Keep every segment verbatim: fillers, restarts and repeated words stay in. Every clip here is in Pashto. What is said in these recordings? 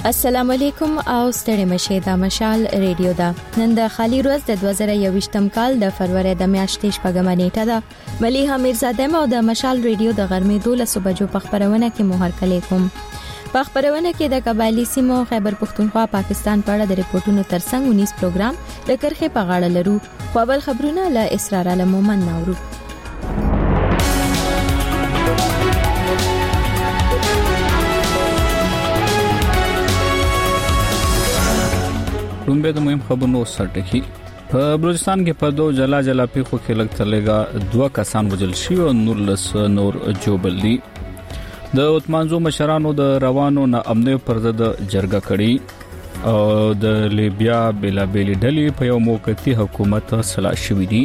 السلام علیکم او ستړي مشه دا مشال ریډیو دا نن د خالی ورځ د دوه زره یوویشتم کال د فروری د میاشتې شپږمه نیټه ده مليحه میرزاده مو د مشال ریډیو د غرمې دولس بجو په خبرونه کې مو هرکلی کوم په خبرونه کې د قبایلی سیمو خیبر پختونخوا پاکستان په اړه د ریپورتونو ترڅنګ انیس پروګرام د کرخه په غاړه لرو خو بل خبرونه له اسرار علمومن نورو رومبه د مهم خبرونو سرټکی په بلوچستان کې په دوه جلا جلا پیښو کې لګ تلګه دوه کسان وژل شي او نور لس نور جوبل دي د اوتمانزو مشرانو د روانو نه امنیت پر ضد جرګه کړي او د لیبیا بلابلی ډلې په یو موقتی حکومت سلا شوې دي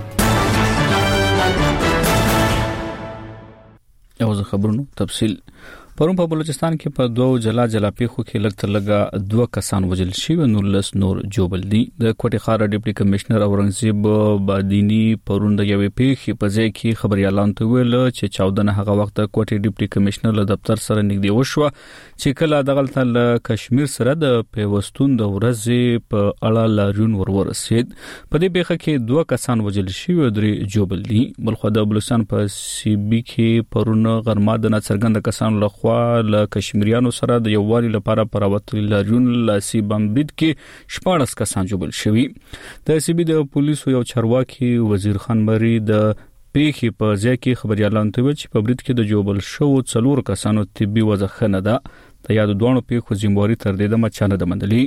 یو خبرونو تفصیل پرون په بلوچستان کې په دوه جلا جلا پیښو کې لګ تلګه دوه کسان وژل شي او نور لس نور جوبل دي د کوټي خار ډیپټي کمشنر اورنګزیب بادینی پرون د یوې پیښې په ځای کې خبريالان ته ویل چې چودنه هغه وخت کوټي ډیپټي کمشنر له دفتر سره نږدې وشو چې کله دغلت له کشمیر سره د پیوستون د ورځې په اړه لارون ورورسید په دې پیښه کې دوه کسان وژل شي او درې جوبل دي بلخو د بلوچستان په سی بي کې پرون غرمه د نڅرګند کسان له ل کشمیریانو سره د یووالي لپاره پراوت لارون لاسي بمبید کې شپږ کسان جوړل شوي د سی بي د پولیسو یو چارواکي وزیر خان مری د پیښې په ځای کې خبريالان ته ویل چې په برید کې د جوړل شو څلور کسانو طبي وضع ښه نه ده د یاد دوه پیښو ذمہواری تر دې د مچانه د مندلي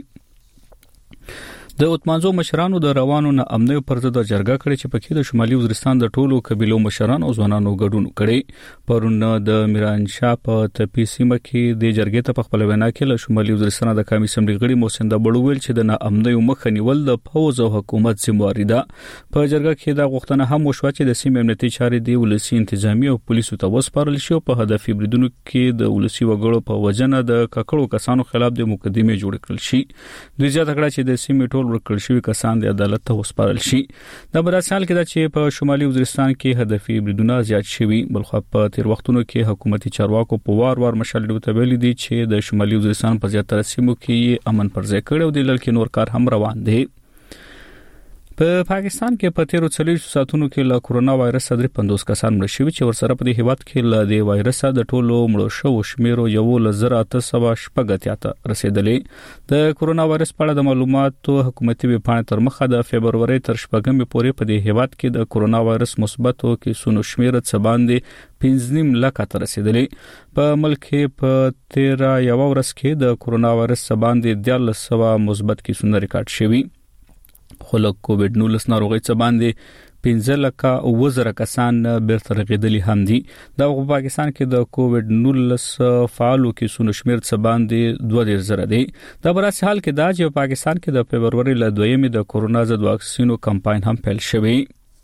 د اوتمانزو مشرانو د روانو نه امنیت پر ضد جرګه کړې چې پکې د شمالي وزیرستان د ټولو قبيلو مشرانو او ځوانانو ګډون کړي پرون د میران شاه په تپی سیمه کې د جرګې ته په خپل وینا کې له شمالي وزیرستان د قومي سمندري غړي محسن دبړو ویل چې د نه امنیت مخه نیول د فوز او حکومت ذمہواری ده په جرګه کې دا غوښتنه هم وشوه چې د سیمې امنیتي چارې دی ولسی انتظامی او پولیسو ته وسپارل شي په هدف بریدونو کې د ولسی وګړو په وجنه د ککړو کسانو خلاف د مقدمه جوړ کړل شي دوی ځا تکړه چې د سیمې ټول ورکړل شوی کسان د عدالت ته وسپارل شي د براسال کې د چې په شمالي وزیرستان کې هدفي بریدونه زیات شوي بلخو په تیر وختونو کې حکومتي چارواکو په وار وار مشالډو ته ویلي دي چې د شمالي وزیرستان په زیاتره سیمو کې امن پر ځای کړي او د لړ نور کار هم روان دي په پاکستان کې په تیرو څلوېښتو ساعتونو کې له کورونا وایرس سره پنځوس کسان مړ شوي چې ورسره په دې هیواد کې له دې وایرس د ټولو مړو شو شمیرو یو لزر اته سو شپږ ته رسیدلې د کورونا وایرس په اړه د معلوماتو حکومتي ویبپاڼې تر مخه د فبرवरी تر شپږمې پورې په دې هیواد کې د کورونا وایرس مثبتو کیسونو شمیر څه باندې پنځه لک ته رسیدلې په ملک په تیرا یو ورځ کې د کورونا وایرس څه باندې دیارلس سو مثبت کیسونه ریکارډ شوي خو له کووډ نولس ناروغي څخه باندې پنځه لک او وزره کسان بیرته رغیدلي هم دي د پاکستان کې د کووډ نولس فعالو کیسونو شمیر څخه باندې دوه ډیر زره دي د برعکس حال کې دا چې پاکستان کې د فبرवरी ل دویمې د کورونا ضد واکسینو کمپاین هم پیل شوی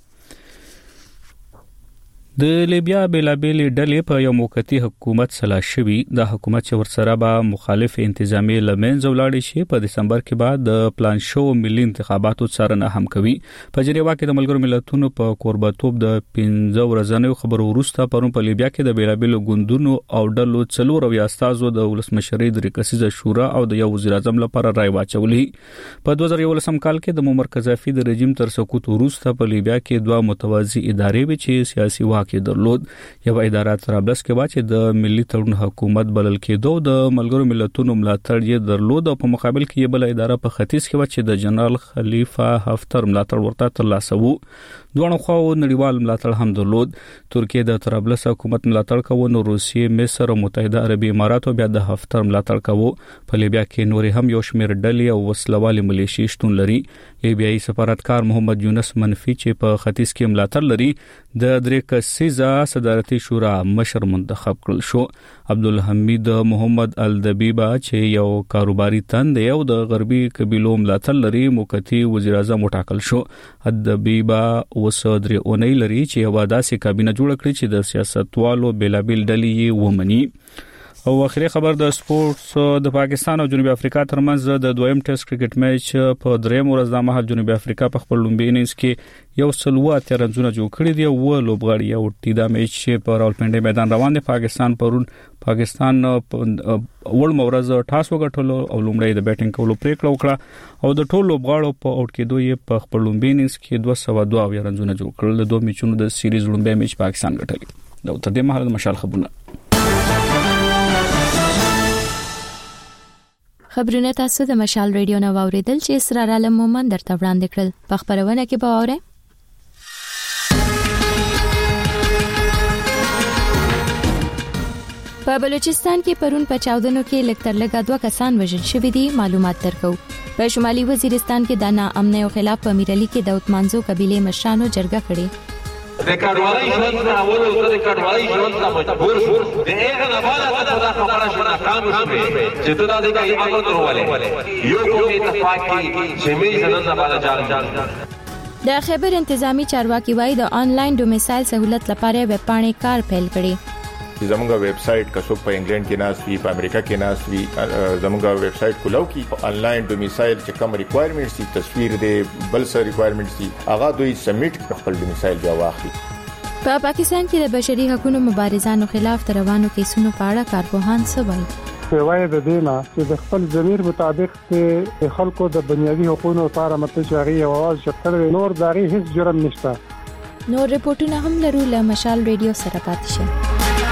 د لیبیا بلابلی ډلې په یو موقتی حکومت سلا شوی د حکومت چې ورسره به مخالف انتظامی لمنځه ولاړ شي په دسمبر کې بعد د پلان شو ملي انتخاباتو څارنه هم کوي په جنیوا کې د ملګرو ملتونو په قربتوب د پنځه ورځې خبرو وروسته پرون په لیبیا کې د بلابلی ګوندونو او ډلو څلور او استازو د ولسمشرۍ د ریاستي شورا او د یو وزیر اعظم لپاره رائے واچولې په دوه زره یولسم کال کې د معمر قذافي د رژیم تر سقوط وروسته په لیبیا کې دوه متوازی ادارې وي چې سیاسي کې درلود یو اداره طرابلس کې وا چې د ملي تړون حکومت بلل کېدو د ملګرو ملتونو ملاتړ یې درلود او په مقابل کې یې بل اداره په ختیځ کې وا چې د جنرال خلیفہ حفتر ملاتړ ورته ترلاسه وو دوه خو نړیوال ملاتړ هم درلود ترکیه د طرابلس حکومت ملاتړ کوي نو روسیې مصر او متحده عربی امارات بیا د حفتر ملاتړ کوي په لیبیا کې نور هم یو شمېر ډلې او وسلوالي ملیشي شتون لري لیبیایي سفارتکار محمد یونس منفي چې په ختیځ کې ملاتړ لري د درې کسیزه صدارتي شورا مشر منتخب کړل شو عبدالحمید محمد الدبیبا چې یو کاروباري تند یو د غربي قبيلو ملاتړ لري موقتی وزیر اعظم وټاکل شو الدبیبا وسودري اونۍ لري چې یو داسې کابینه جوړ کړي چې د سیاستوالو بلابل ډلې ومني او اخري خبر د سپورتس د پاکستان او جنوبي افریقا ترمنځ د دویم ټیسټ کرکټ میچ په دریم ورځ د مهال جنوبي افریقا په خپل لومبي اننګز کې یو سلوه ترنځونه جوړ کړی دی او لوبغاړي او ټی دا میچ په راولپنډي میدان روان دي. پاکستان پرون پاکستان اول مورز ټاس وګټلو او لومړی د بیټینګ کولو پریکړه وکړه او د ټولو لوبغاړو په اوټ کېدو یې په خپل لومبي اننګز کې دوه سوه دوه رنونه جوړ کړل. د دوه میچونو د سیریز لومبي میچ پاکستان ګټلی. دا تر دې مهال د مشال خبرونه خبرونه تاسو د مشال ریډیو نو اوریدل چې اسرار عالم مومن درته وړاندې کړل. په خبرونه کې به اورئ په بلوچستان کې پرون په چاودنو کې لکتر لګا دوه کسان وژل شوي دي. معلومات درکو. په شمالي وزیرستان کې د ناامنۍ او خلاف په میرالي کې د اوتمانزو قبيله مشرانو جرګه کړې. د کډوالۍ ژوند نه اول او د کډوالۍ ژوند ته مجبور شو. د هغه نه بعد ته دا خبره شو ناکام شو چې ته دا د کوي امر درولې یو کومي اتفاق کې چې مې زنن نه بعد جان جان د خبر انتظامی چارواکي وایي د آنلاین ډومیسایل سہولت لپاره ویب پاڼې کار پیل کړي. زموږه ویب سټ کڅوک په انګلند کې ناس وی په امریکا کې ناس وی زموږه ویب سټ کولو کې آنلاین ډومیسایل چې کوم ریکوایرمنټس دي تصویر دي بل څه ریکوایرمنټس دي هغه دوی سبمیټ خپل ډومیسایل بیا واخلي. په پاکستان کې د بشري حقوقو مبارزانو خلاف روانو کیسونو په اړه کارپوهان څه وایي؟ وایي د دینا چې د خپل ضمیر مطابق چې خلکو د بنیادي حقوقو لپاره متشاري او आवाज شکل نور داري هیڅ جرم نشته. نور رپورټونه هم لرو له مشال ریډیو سره پاتې شئ.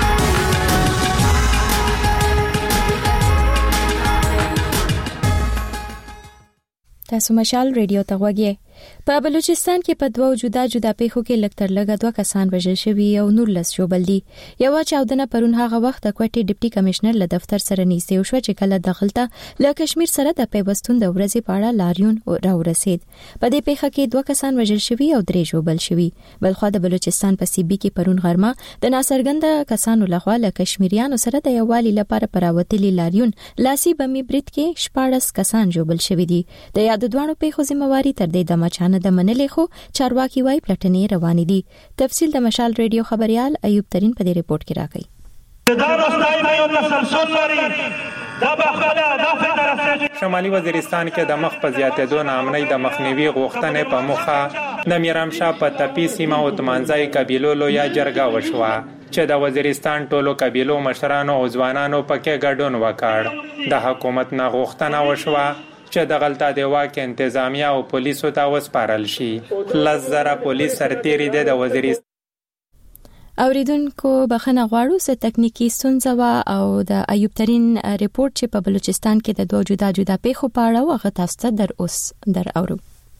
تاسو مشال ریډیو ته غوږی. په بلوچستان کې په دوه جدا جدا پیښو کې لکتر لګا دوه کسان وژل شوي او نور لس جوړل دي. یو چاودنه پرون هغه وخت د کوټي ډیپټي کمشنر له دفتر سره نږدې وشو چې کله دغلطه له کشمیر سره د پیوستون د ورځې په اړه لاریون راورسید. په دې پیښه کې دوه کسان وژل شوي او درې جوړل شوي. بلخو د بلوچستان په سی بي کې پرون غرمه د ناصرګند کسانو لخوا له کشمیریانو سره د یووالي لپاره پراوتلي لاریون لاسي بمي برید کې شپږ کسان جوړل شوي دي. د یاد دوانو پیښو ذمہواری تر دې د مچانه د منلې خو چارواکي وايي پلټنې روانې دي. تفصیل د مشال ریډیو خبريال ایوب ترين په دې ریپورت کې راکړي. دا راستای نه یو تسلسل لري. دا بخلا دا فدراسیون شمالي وزیرستان کې د مخ په زیاتېدو ناامنۍ د مخنیوي غوښتنې په مخه د میرامشاه په تپي سیمه او تمانځای قبیلو لویا جرګه وشوه چې د وزیرستان ټولو قبیلو مشرانو او ځوانانو پکې ګډون وکړ. د حکومت نه غوښتنه وشوه چې د غلطه د واک انتظامیه او پولیسو ته وسپارل شي. لزره پولیس سرتیری د وزیرستان اوریدونکو بخنه غواړو چې تکنیکی ستونزه وا او د ایوب ترين ریپورت چې په بلوچستان کې د دوه جدا جدا پیښو په اړه وغه تاسو ته در اوس در اورو.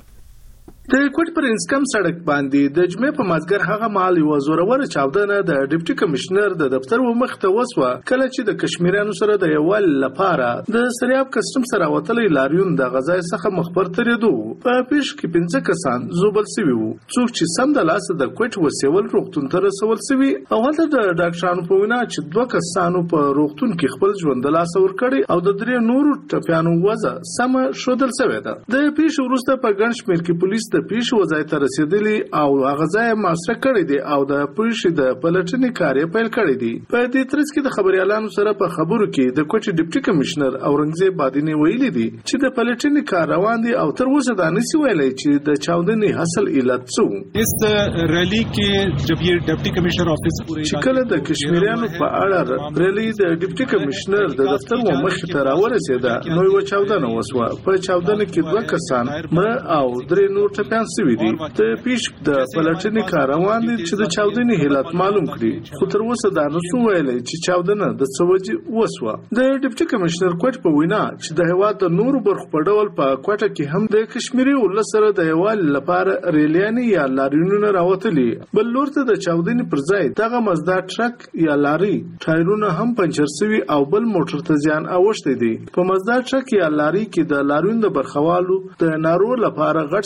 د کوټ پر انسکم سړک باندې د جمعې په مازګر هغه مال یو زورور چاودنه د ډیپټي کمشنر د دفتر و مخ ته وسوه کله چې د کشمیرانو سره د یووال لپاره د سریاب کسټم سره وتلې لاریون د غزای څخه مخبر ترېدو. په پیښ کې پنځه کسان زوبل سوي وو څوک چې سم د لاس د کوټ وسیول روغتون ته رسول سوي او هلته د ډاکټرانو په وینا چې دوه کسانو په روغتون کې خپل ژوند د لاس ور کړی او د درې نورو ټپیانو وزه سم شودل سوي ده. د پیښ وروسته په ګڼ شمېر کې پولیس د پیښ وځای ته رسیدلی او هغه ځای محاصره کړی دی او د پولیسو د پلټنې کار پیل کړی دی. په دې ترڅ کې د خبريالانو سره په خبرو کې د کوټي ډیپټي کمشنر اورنګزیب بادینی ویلي دي چې د پلټنې کار روان دی او تر اوسه دا نسی ویلي چې د چاودنې حاصل علت څه. اس ریلی کې جب یہ ډیپټي کمشنر افیس پورې چې کله د کشمیریانو په اړه ریلی د ډیپټي کمشنر د دفتر و مخ ته راورسېده نو یو چاودنه وسوه. په چاودنه کې دوه کسان مړه او درې نور ټپیان سوي دي. ته پیش د پلټنې کار روان دي چې د چاودنې علت معلوم کړي خو تر اوسه دا نشو ویلي چې چاودنه د څه وجې وسوه. د ډیپټي کمشنر کوټ په وینا چې د هیواد د نورو برخو په ډول په کوټه کې هم د کشمیري ولس سره د یووالي لپاره ریلیانې یا لاریونونه راوتلي. بل لور ته د چاودنې پر ځای دغه مزدا ټرک یا لاري ټایرونه هم پنچر سوي او بل موټر ته زیان اوښتی دی. په مزدا ټرک یا لاري کې د لاریون د برخوالو د نارو لپاره غټ سپیکر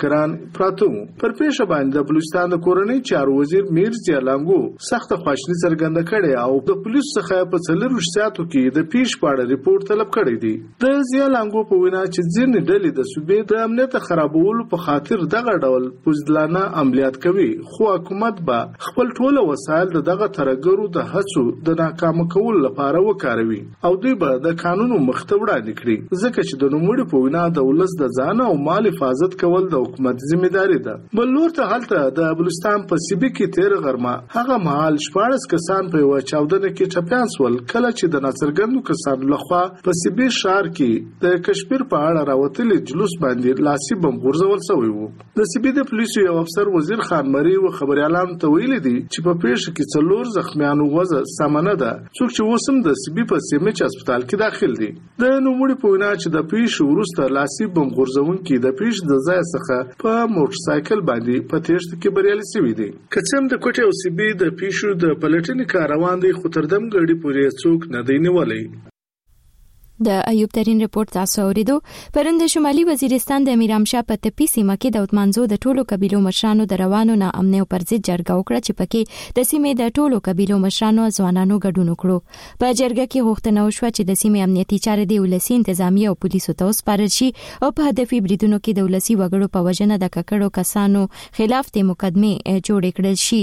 کشمیران پراته وو. پر پیښه باندې د بلوچستان د کورنۍ چارو وزیر میر زیالانګو سخت خواشنی څرګنده کړې او د پولیسو څخه په څلور ساعتو کې د پیښې په اړه ریپورت طلب کړی دی. د زیالانګو په وینا چې ځینې ډلې د صوبې د امنیت خرابولو په خاطر دغه ډول بزدلانه عملیات کوي، خو حکومت به خپل ټول وسایل دغه ترګرو د هڅو د ناکام کولو لپاره وکاروي او دوی به د قانونو مخته وړاندې کړي، ځکه چې د نوموړي په وینا د ولس د ځان او مال حفاظت کول د حکومت ځمېداري ده. بل لور ته هلته د بلوچستان په سیبي کې تیر غرمه هغه مهال شپاړس کسان په یوه چاودنه کې ټپیان شول، کله چې د ناڅرګندو کسانو لخوا په سیبي ښار کې د کشمیر په اړه راوتلي جلوس باندې لاسي بم غورځول شوی وو. د سیبي د پولیسو یو افسر وزیر خان مری و خبريالانو ته ویلي دي چې په پیښه کې څلور زخمیانو وضع سمنه ده، څوک چې اوس د سیبي په سیمچ هسپتال کې داخل دي. د نوموړي په وینا چې د پیښې وروسته لاسي بم غورځونکي د پیښې د ځای څخه په موټر سایکل باندې په تېښته کې بریالي شوي دي. که څه هم د کوټې او سیبي د پیښو د پلټنې کار روان دی، خو تر دم ګړي پورې څوک نه دی نیولی. د ایوب ترين رپورت تاسو اوریدو. پرون د شمالي وزیرستان د میرامشاه په تپی سیمه کې د اوتمانزو د ټولو قبیلو مشرانو د روانو نه امن او پرځ جرګه وکړه چې پکې د سیمې د ټولو قبیلو مشرانو ځوانانو ګډون وکړو. په جرګه کې غوښتنه وشوه چې د سیمې امنیتي چارې د ولسی انتظامیه او پولیسو ته وسپارل شي او په هدفي بریدونو کې د ولسی وګړو په وجنه د ککړو کسانو خلاف د مقدمه جوړ کړل شي.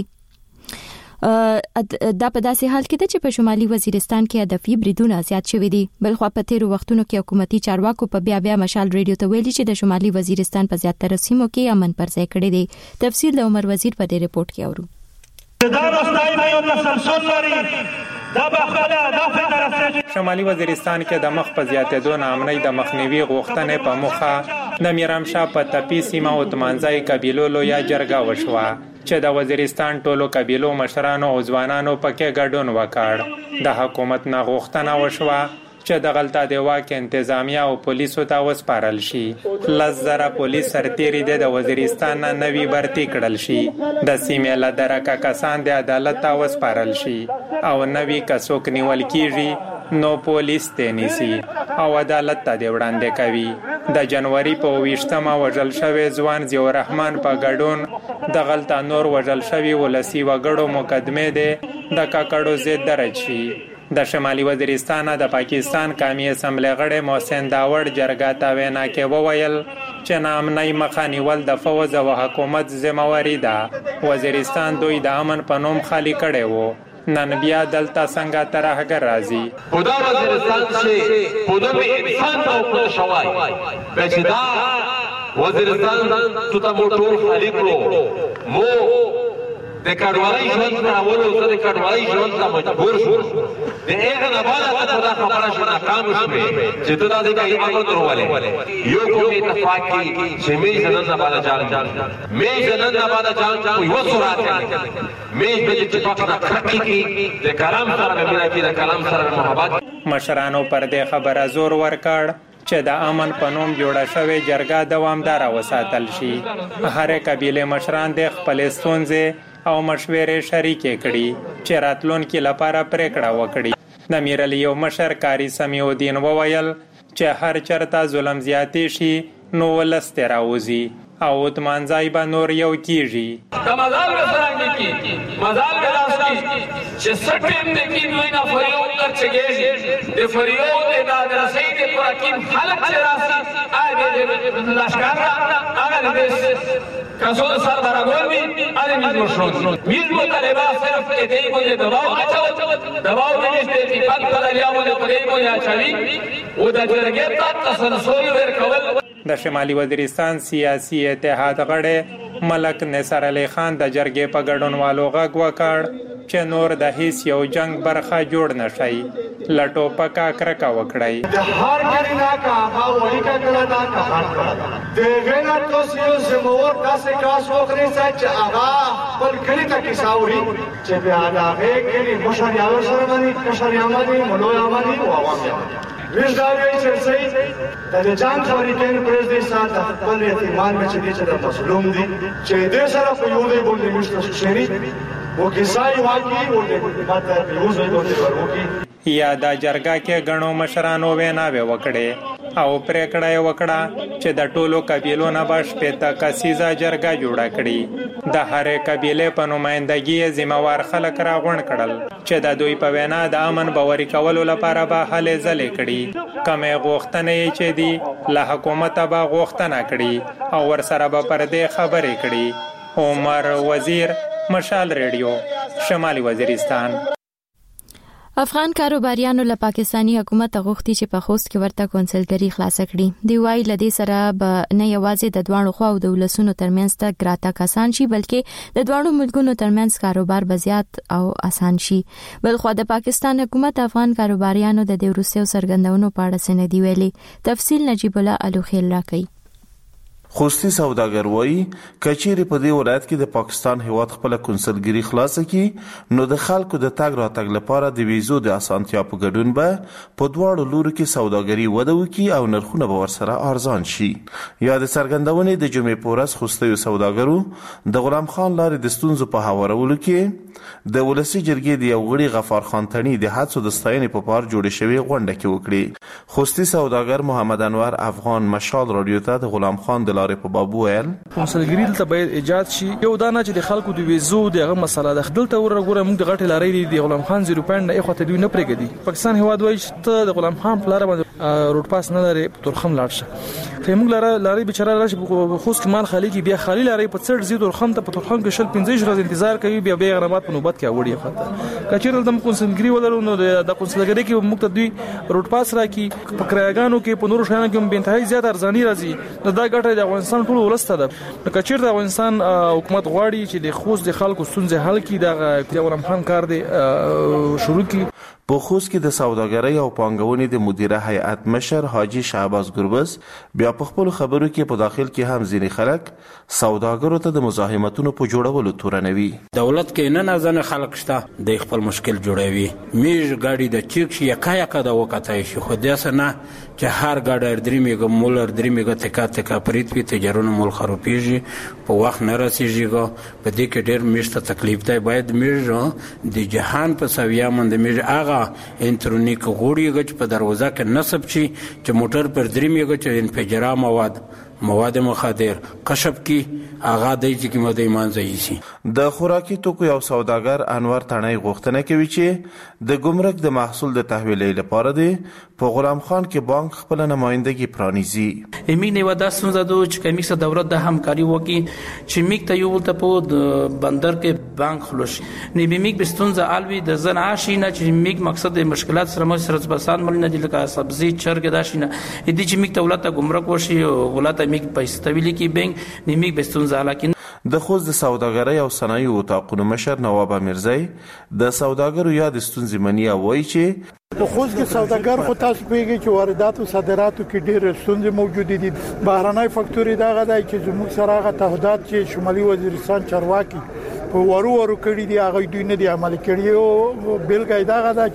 دا په داسې حال کې ده چې په شمالي وزیرستان کې هدفي بریدونه زیات شوي دي. بل خو په تیرو وختونو کې حکومتي چارواکو په بیا بیا مشال ریډیو ته ویلي چې د شمالي وزیرستان په زیاتره سیمو کې امن پر ځای کړی دی. تفصیل د عمر وزیر په دې رپورت کې اورو. شمالي وزیرستان کې د مخ په زیاتېدو ناامنۍ د مخنیوي غوښتنې په موخه د میرامشاه په تپی سیمه او تمانځای قبیلو لویه جرګه وشوه چې د وزیرستان ټولو قبیلو مشرانو او ځوانانو پکې ګډون وکړ. د حکومت نه غوښتنه وشوه چې د غلطه د واک انتظامیه او پولیسو ته وسپارل شي. لس زره پولیس سرتیري د وزیرستان نه نوي برتي کړل شي، د سیمې له درکه کسان د عدالت ته وسپارل شي او نوي کڅوک نیول کیږي نو پولیس ته نیسي او عدالت ته دی وړاندې کوي. د جنوري په ویشتمه وژل شوی ځوان ضیاء الرحمن په ګډون د غلطه نور وژل شوی ولسی وګړو مقدمه ده د کاکړو ضد درج شي. د شمالي وزیرستان د پاکستان قومي اسمبلی غړی محسن داوړ جرګه ته وینا کې وویل چې ناامنۍ مخه نیول د فوج او حکومت ذمہواری ده. وزیرستان دوی د امن په نوم خالی کړی وو، نن بیا دلته څنګه ترهګر راځي. خدا وزیرستان چې خودم انسان ته خپل شوای بچدا وزیرستان ته ته ټول خالی کړو. مو د کډوالۍ ژوند راولو زه د کډوالۍ ژوند ته مجبور شوم. د هغه نه بعد ته دا خبره شوه ناکام شوې چې ته دا دې امر درولې یو کوم اتفاق کې چې مې زنن نه بعد جان مې زنن نه بعد جان په یو سرعت مې د اتفاق نه کړی کې د کلام سره مې کې د کلام سره محبت. مشرانو پر دې خبره زور ورکړ چې د امن په نوم جوړه شوې جرګه دوامداره وساتل شي. هر قبیله مشران د خپل ستونزې او مشورې شریکې کړي چې راتلونکي لپاره پریکړه وکړي. د میرعلي یو مشر کاری سمیع الدین وویل چې هر چرته ظلم زیاتې شي نو ولس ته راوځي او تمانځای به نور یو کیږي. د مزال سره کې مزال ګلاس کې چې سټیم دې کې دوی نه فریاد کړي د فریاد د درسې د پراکیم خلک چې راسي اګه د لاشکار هغه دې کسو سر برابر وي اره میز شروع میز مطالبه صرف کې دی کو دباو اچو دباو کې چې اتفاق کړل یا ولې پرې کو یا چوي او د جرګې ته تسلسل ورکول. د شمالي وزیرستان سیاسي اتحاد غړی ملک نصر علي خان د جرګې په ګډونوالو غږ وکړ چې نور د هیڅ یو جنگ برخه جوړ نشي، لټو پکا کرکا وکړای. د هر کرینا کا هغه وړي کا کړه دا کار د غنا توسیو سمور داسې کاس وکړي چې هغه خپل کلی ته کیساوري چې بیا دا غېږي مشریانو سره باندې کشریانو باندې مولوی باندې او عوام باندې ویژداري چې سي د جان خبرې کوي پرېږدي ساته خپل اعتماد چې دې چې د مظلوم دي چې دې سره په یو دی باندې مشته شری او کیسای واقعي ورته ماته یو ځای باندې وروکی. یا دا جرګه کې غنو مشرانو ویناوې وکړې او پریکړه یې وکړه چې د ټولو قبیلو نه به شپېته کسیزه جرګه جوړه کړي. د هرې قبیلې په نمایندګي یې ذمهوار خلک راغونډ کړل چې د دوی په وینا د امن باوري کولو لپاره به هلې ځلې کړي. کمې غوښتنې چې دي له حکومته به غوښتنه کړي او ورسره به پر دې خبرې کړي. عمر وزیر، مشال ریډیو، شمالي وزیرستان. افغان کاروباریانو له پاکستانی حکومت غوښتي چې په خوست کې ورته کونسلګری خلاص کړي. دی وايي لدې سره به نه یوازې د دوانو خو او د ولسونو ترمنځ تګ راتګ آسان شي بلکې د دوانو ملکونو ترمنځ کاروبار به زیات او آسان شي. بل خو د پاکستان حکومت افغان کاروباریانو د دې وروستیو څرګندونو په اړه څه نه دی ویلي. تفصیل نجیب الله الوخیل راکړي. خوستی سوداګر وایي کچېری په دې ولایت کې د پاکستان هیواد خپل کونسلګری خلاص کړي نو د خلکو د تګ راتګ لپاره د ویزو د اسانتیا په ګډون به په دواړو لورو کې سوداګري وده وکړي او نرخونه به ورسره ارزان شي. یا د څرګندونې د جمعې په ورځ خوستی سوداګرو د غلام خان لارې د ستونزو په هوارولو کې د ولسی جرګې د یو غړي غفار خان تڼي د حادثو د ستاینې په پار جوړې شوی غونډه کې وکړي. خوستی سوداګر محمد انور افغان مشال رادیو ته د غلام خان د لارې په بابو ویل کونسلګری دلته باید ایجاد شي. یو دانه چې د خلکو د ویزو دغه مسله ده دلته ورغوره موږ د غټ لارې د غلام خان زیرو پاینټ نه اخوته دی نه پرېګدي. پاکستان هواد وایي چې د غلام خان په لار باندې روډ پاس نه لري ترخم لاړ شه. ته موږ لاره لارې بچاره راشي خوست کې مال خالي کې بیا خالي لارې په څړ زیدور خم ته په ترخم کې شل پنځه ورځې انتظار کوي بیا به غرامات په نوبت کې وړي خاطر کچېرل د کونسلګری ولرو نو د کونسلګری کې موږ ته دوی روډ پاس راکې په کرایګانو کې په نورو شانو کې به انتهایی زیات ارزاني راځي. نو دا ګټه د افغانستان ټول ولسته ده. نو کچېر د افغانستان حکومت غواړي چې د خوست د خلکو ستونزې حل کړي د غلام خان کار دی شروع کړي. په خوست کې د سوداګرۍ او پانګونې د مدیره هیئت مشر حاجی شعباز ګربز بیا په خپل خبرو کې په داخل کې هم ځینې خلک سوداګرو ته د مزاحمتونو په جوړولو تورنوي. دولت کې نه نازنه خلک شته د خپل مشکل جوړوي. میج ګاډي د چیک شي یکا یکا د وکټای شي خو داسه نه چې هر ګاډر درې میګه مولر درې میګه تکا تکا پریت وي تجارونه مول خروپیږي په وخت نه رسیږي. په دې کې ډېر میشته تکلیف دی. باید میج د جهان په سویا مند میج هغه الکترونیک غوړي غچ په دروازه کې نصب شي چې موټر پر درې میګه چې انفجارا مواد مواد مخدر کشف کی اغا د چې کومه د ایمان ځای شي. د خوراکي توکو یو سوداګر انور تڼي غوښتنه کوي چې د ګمرک د محصول د تحویلې لپاره دی په غلام خان کې بانک خپل نمائندګي پرانیزي. امین و د ستونزه د چې کمیک سره دولت د همکاري وکي چې میک ته یو ته په بندر کې بانک خلوش نه به میک بستونزه الوی د زن عاشي نه چې میک مقصد د مشکلات سره مو سره بسان مل نه دي لکه سبزی چرګ داشینه دي چې میک دولت ګمرک وشي ولات میک پیسې تویل کی بنک نیمه بستونزه لکه د خوست د سوداګرۍ او صنایعو اتاقونو مشر نواب امیرزی د سوداګرو یاد ستونزې مني وایي چې په خوست کې سوداګر خو تاسو پیږي چې واردات او صادراتو کې ډېر ستونزې موجود دي. بهرنۍ فکتوري دا غدا چې زموږ سره هغه تعهدات چې شمالي وزیرستان چارواکي په ورو ورو کړی دي هغه دوی نه دي عملي کړی. او بیلګه دا غدا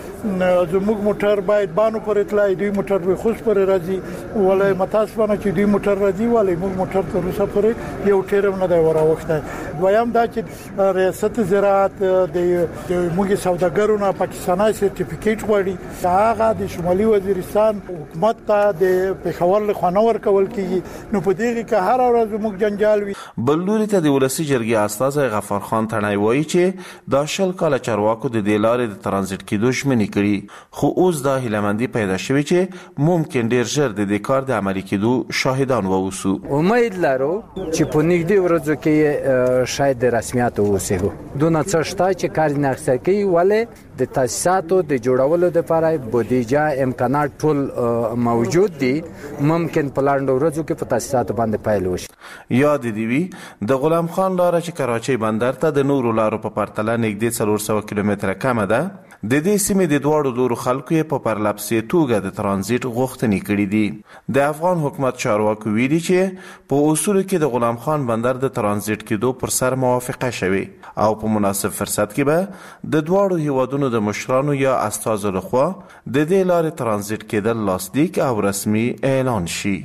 چې زموږ موټر باید بانو پر اطلاع دوی موټر به خوست پر راځي ولې متاسفانه چې دوی موټر راځي ولې موږ موټر تر اوسه پورې یو ټیرم نه دی وراوخته. دویم دا چې ریاست زراعت د موږ سوداګرو نه پاکستاني سرټیفیکیټ غواړي هغه د شمالي وزیرستان حکومت ته د پېښور له خانه ورکول کیږي. نو په دې کې هر ورځ موږ جنجال وي. بلوري ته د ولسی جرګې استاد غفار خان تڼي وایي چې دا شل کال چارواکو د دې لارې د ترانزیت کېدو ژمنې کړي خو اوس دا هیلهمندي پیدا شوې چې ممکن ډیر ژر د دې کار د عملي کېدو شاهدان واوسو. امید لرو چې په نږدې ورځو کې شاید رسمیات ووسو. دونه څه شته چې کار نه اخیستل کوي ولې د تاسیساتو د جوړولو لپاره بودیجه امکانات ټول موجود دي. ممکن په لاندو ورځو کې په تاسیساتو باندې پیل وشي. یاد دی وی د غلام خان لار چې کراچۍ بندر ته د نورو لارو په پرتله نږدې څلور سوه کیلومتره کمه ده. د دې سیمې د دواړو لورو خلکو یې په پرلپسې توګه د ترانزیت غوښتنې کړې دي. د افغان حکومت چارواکو ویلي چې په اصولو کې د غلام خان بندر د ترانزیت کېدو پر سر موافقه شوې او په مناسب فرصت کې به د دواړو هیوادونو د مشرانو یا استازو لخوا د دې لارې ترانزیت کېدل لاسلیک او رسمي اعلان شي.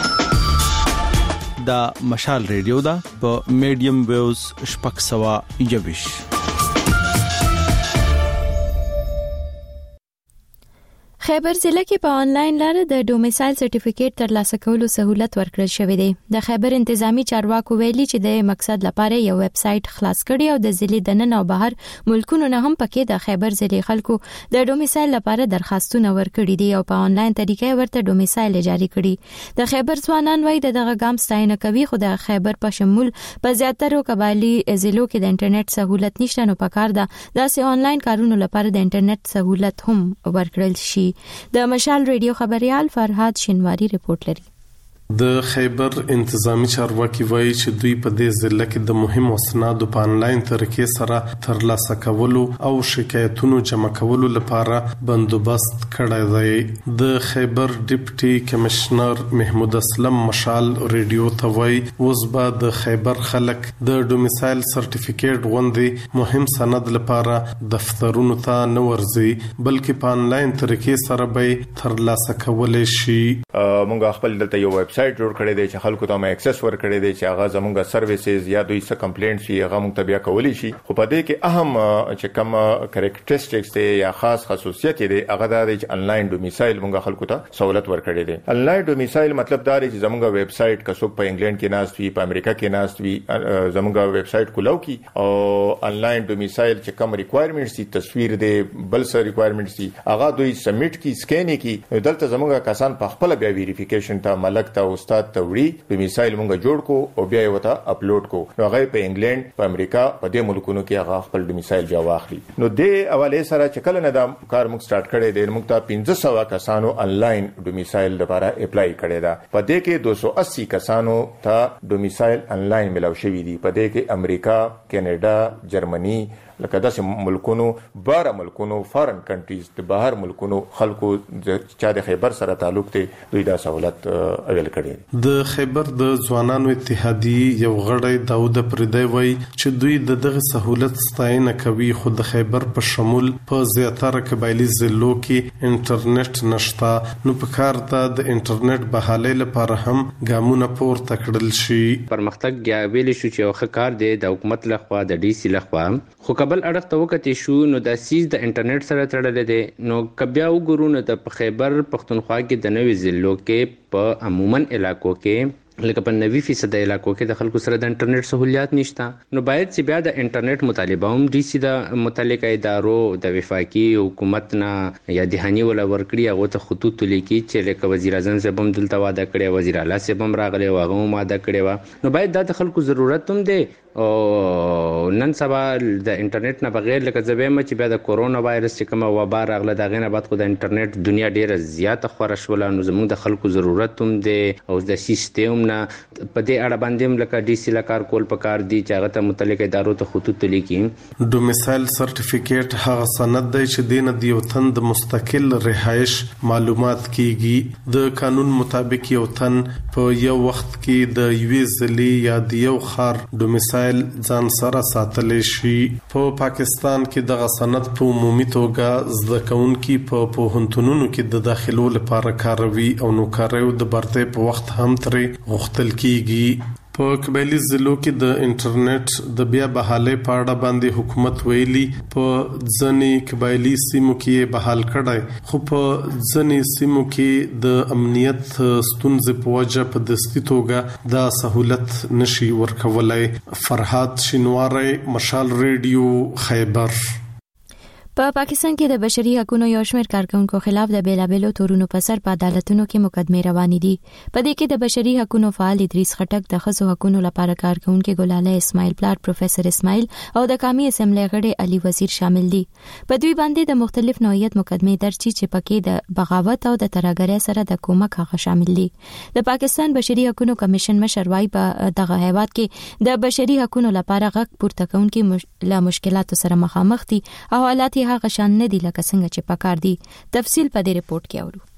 دا مشال ریډیو دا په میډیم ویوز شپږ سوه یوویشت. خیبر ضلع کې په آنلاین لاره د ډومیسایل سرټیفیکیټ ترلاسه کولو سہولت ورکړل شوې ده. د خیبر انتظامی چارواکو ویلي چې د مقصد لپاره یو ویب سټ خلاص کړي او د ضلع د نن او بهر ملکونو نه هم پکې د خیبر ضلع خلکو د ډومیسایل لپاره درخواستونه ورکړي دي او په آنلاین طریقې ورته ډومیسایل جاری کړي. د خیبر ځوانان وایي دغه ګام ستاینه کوي، خو د خیبر په شمول په زیاترو قبایلی ضلعو کې د انټرنیټ سہولت نشته، نو پکار ده داسې آنلاین کارونو لپاره د انټرنیټ سہولت هم ورکړل شي. د مشال ریډیو خبريال فرهاد شینواری رپورټ لري. د خیبر انتظامی چارواکي وایي چې دوی په دې ضلع کې د مهم اسنادو په آنلاین طریقې سره ترلاسه کولو او شکایتونو جمع کولو لپاره بندوبست کړی دی. د خیبر ډیپټي کمشنر محمود اسلم مشال ریډیو ته وایي اوس به د خیبر خلک د ډومیسایل سرټیفیکیټ غوندې مهم سند لپاره دفترونو ته نه ورځي، بلکې په آنلاین طریقې سره به ترلاسه کولای شي. مونږ خپل دلته یو ویب سټ جوړ کړی دی چې خلکو ته مې اکسس ور کړی دی چې هغه زموږه سرویسز یا دوی څه کمپلینټس وي هغه موږ ته بیا کولی شي. خو په دې کې اهم چې کوم کریکټریسټکس دی یا خاص خصوصیت دی هغه دا دی چې انلاین ډومیسایل موږ خلکو ته سہولت ور کړی دی. انلاین ډومیسایل مطلب دا دی چې زموږه ویب سټ که څوک په انګلند کې ناست وي، په امریکا کې ناست وي، زموږه ویب سټ کولاو کی او انلاین ډومیسایل چې کوم ریکوایرمنټس دي، تصویر دی، بل څه ریکوایرمنټس دي، هغه دوی سبمیټ کی سکین کی. دلته زموږه کسان په خپل بیا ویریفیکیشن ته ملک ته استاد ته وړي، ډومیسایل مونږ جوړ کو او بیا یې وته اپلوډ کو. نو هغه په انګلند، په امریکا، په دې ملکونو کې هغه خپل ډومیسایل بیا واخلي. نو دې حواله سره چې کله نه دا کار موږ سٹارټ کړی دی، موږ ته پنځه سوه کسانو انلاین ډومیسایل لپاره اپلای کړی دا. په دې کې دوه سوه اسی کسانو ته ډومیسایل انلاین ملاو شوی دي. په دې کې امریکا، کینیډا، جرمني، لکه داسې ملکونو، بار ملکونو، فارن کنټریز، د بهر ملکونو خلکو چې د خیبر سره تعلق دی دوی دا سہولت اویل کړي. د خیبر د ځوانانو اتحادیې یو غړی داود پردی وایي چې دوی د دغه سہولت ستاینه کوي، خو د خیبر په شمول په زیاتره قبایلی ضلعو کې انټرنیټ نشته، نو په کار ته د انټرنیټ بحالۍ لپاره هم ګامونه پورته کړل شي. پرمختګ یا ویل شو چې یو ښه کار دی د حکومت لخوا، د ډي سي لخوا، خو کبل اړخ ته وکړې شو نو د سیز د انټرنیټ سره تړلې دی. نو کبیا وګورو نو د خیبر پښتونخوا کې د نوې ضلعو کې په عموما علاقو کې لکه په نوي فیصد علاقو کې د خلکو سره د انټرنیټ سہولیات نشته، نو باید چې بیا د انټرنیټ مطالبه هم ډي سي د متعلقه ادارو د وفاقي حکومت نه یا دهاني ولا ورکړي هغه ته خطوط لیکي چې لکه وزیر اعظم صاحب هم دلته واده کړی، وزیر اعلی صاحب هم راغلی او هغه هم واده کړی و. نو باید دا د خلکو ضرورت هم دی. او نن سبا د انټرنیټ نه بغیر لکه زبېم چې بیا د کورونا وایرس چې کومه وبا راغله دا غینه بعد خو د انټرنیټ دنیا ډیره زیاته خوره شوله، نو زموږ د خلکو ضرورت هم دی او د سیستم نه په دې اړه باندې لکه ډي سي لکار کول پکار دي چې هغه ته متعلق ادارو ته خطوط لیکي. ډومیسایل سرټیفیکیټ هغه سند دی چې دین د یو تن د مستقل رهایش معلومات کیږي. د قانون مطابق یو تن په یو وخت کې د یوې ضلع یا د یو ښار ډومیسایل ځان سره ساتلی شي. په پاکستان کې دغه سند په عمومي توګه زده کوونکي په پوهنتونونو کې د داخلو لپاره کاروي او نوکریو د برتۍ په وخت هم ترې غوښتل کیږي. په قبایلی ضلعو کې د انټرنیټ د بیا بحالۍ په اړه باندې حکومت ویلي په ځینې قبایلی سیمو کې بحال کړی، خو په ځینې سیمو کې د امنیت ستونزې په وجه په دستي توګه دا سہولت نشي ورکولای. فرهاد شینواری، مشال ریډیو، خیبر. په پا پاکستان کې د بشري حقوقو یو شمېر کارکونکو خلاف د بیلابېلو تورونو په سر په عدالتونو کې مقدمې روانې دي. په دې کې د بشري حقوقو فعال ادریس خټک، د ښځو حقوقو لپاره کارکونکو ګلاله اسماعیل پلار، پروفیسور اسماعیل او د قومي اسمبلی غړي علي وزیر شامل دي. په دوی باندې د مختلف نوعیت مقدمې درج چې پکې د بغاوت او د ترهګرۍ سره د کومک هغه شامل دي. د پاکستان بشري حقوقو کمیشن مشر وايي په دغه هیواد کې د بشري حقوقو لپاره غږ پورته کوونکي مش... له مشکلاتو سره مخامخ دي او حالات هغه شان نه دي لکه څنګه چې پکار دي. تفصیل په دې رپورت کې اورو.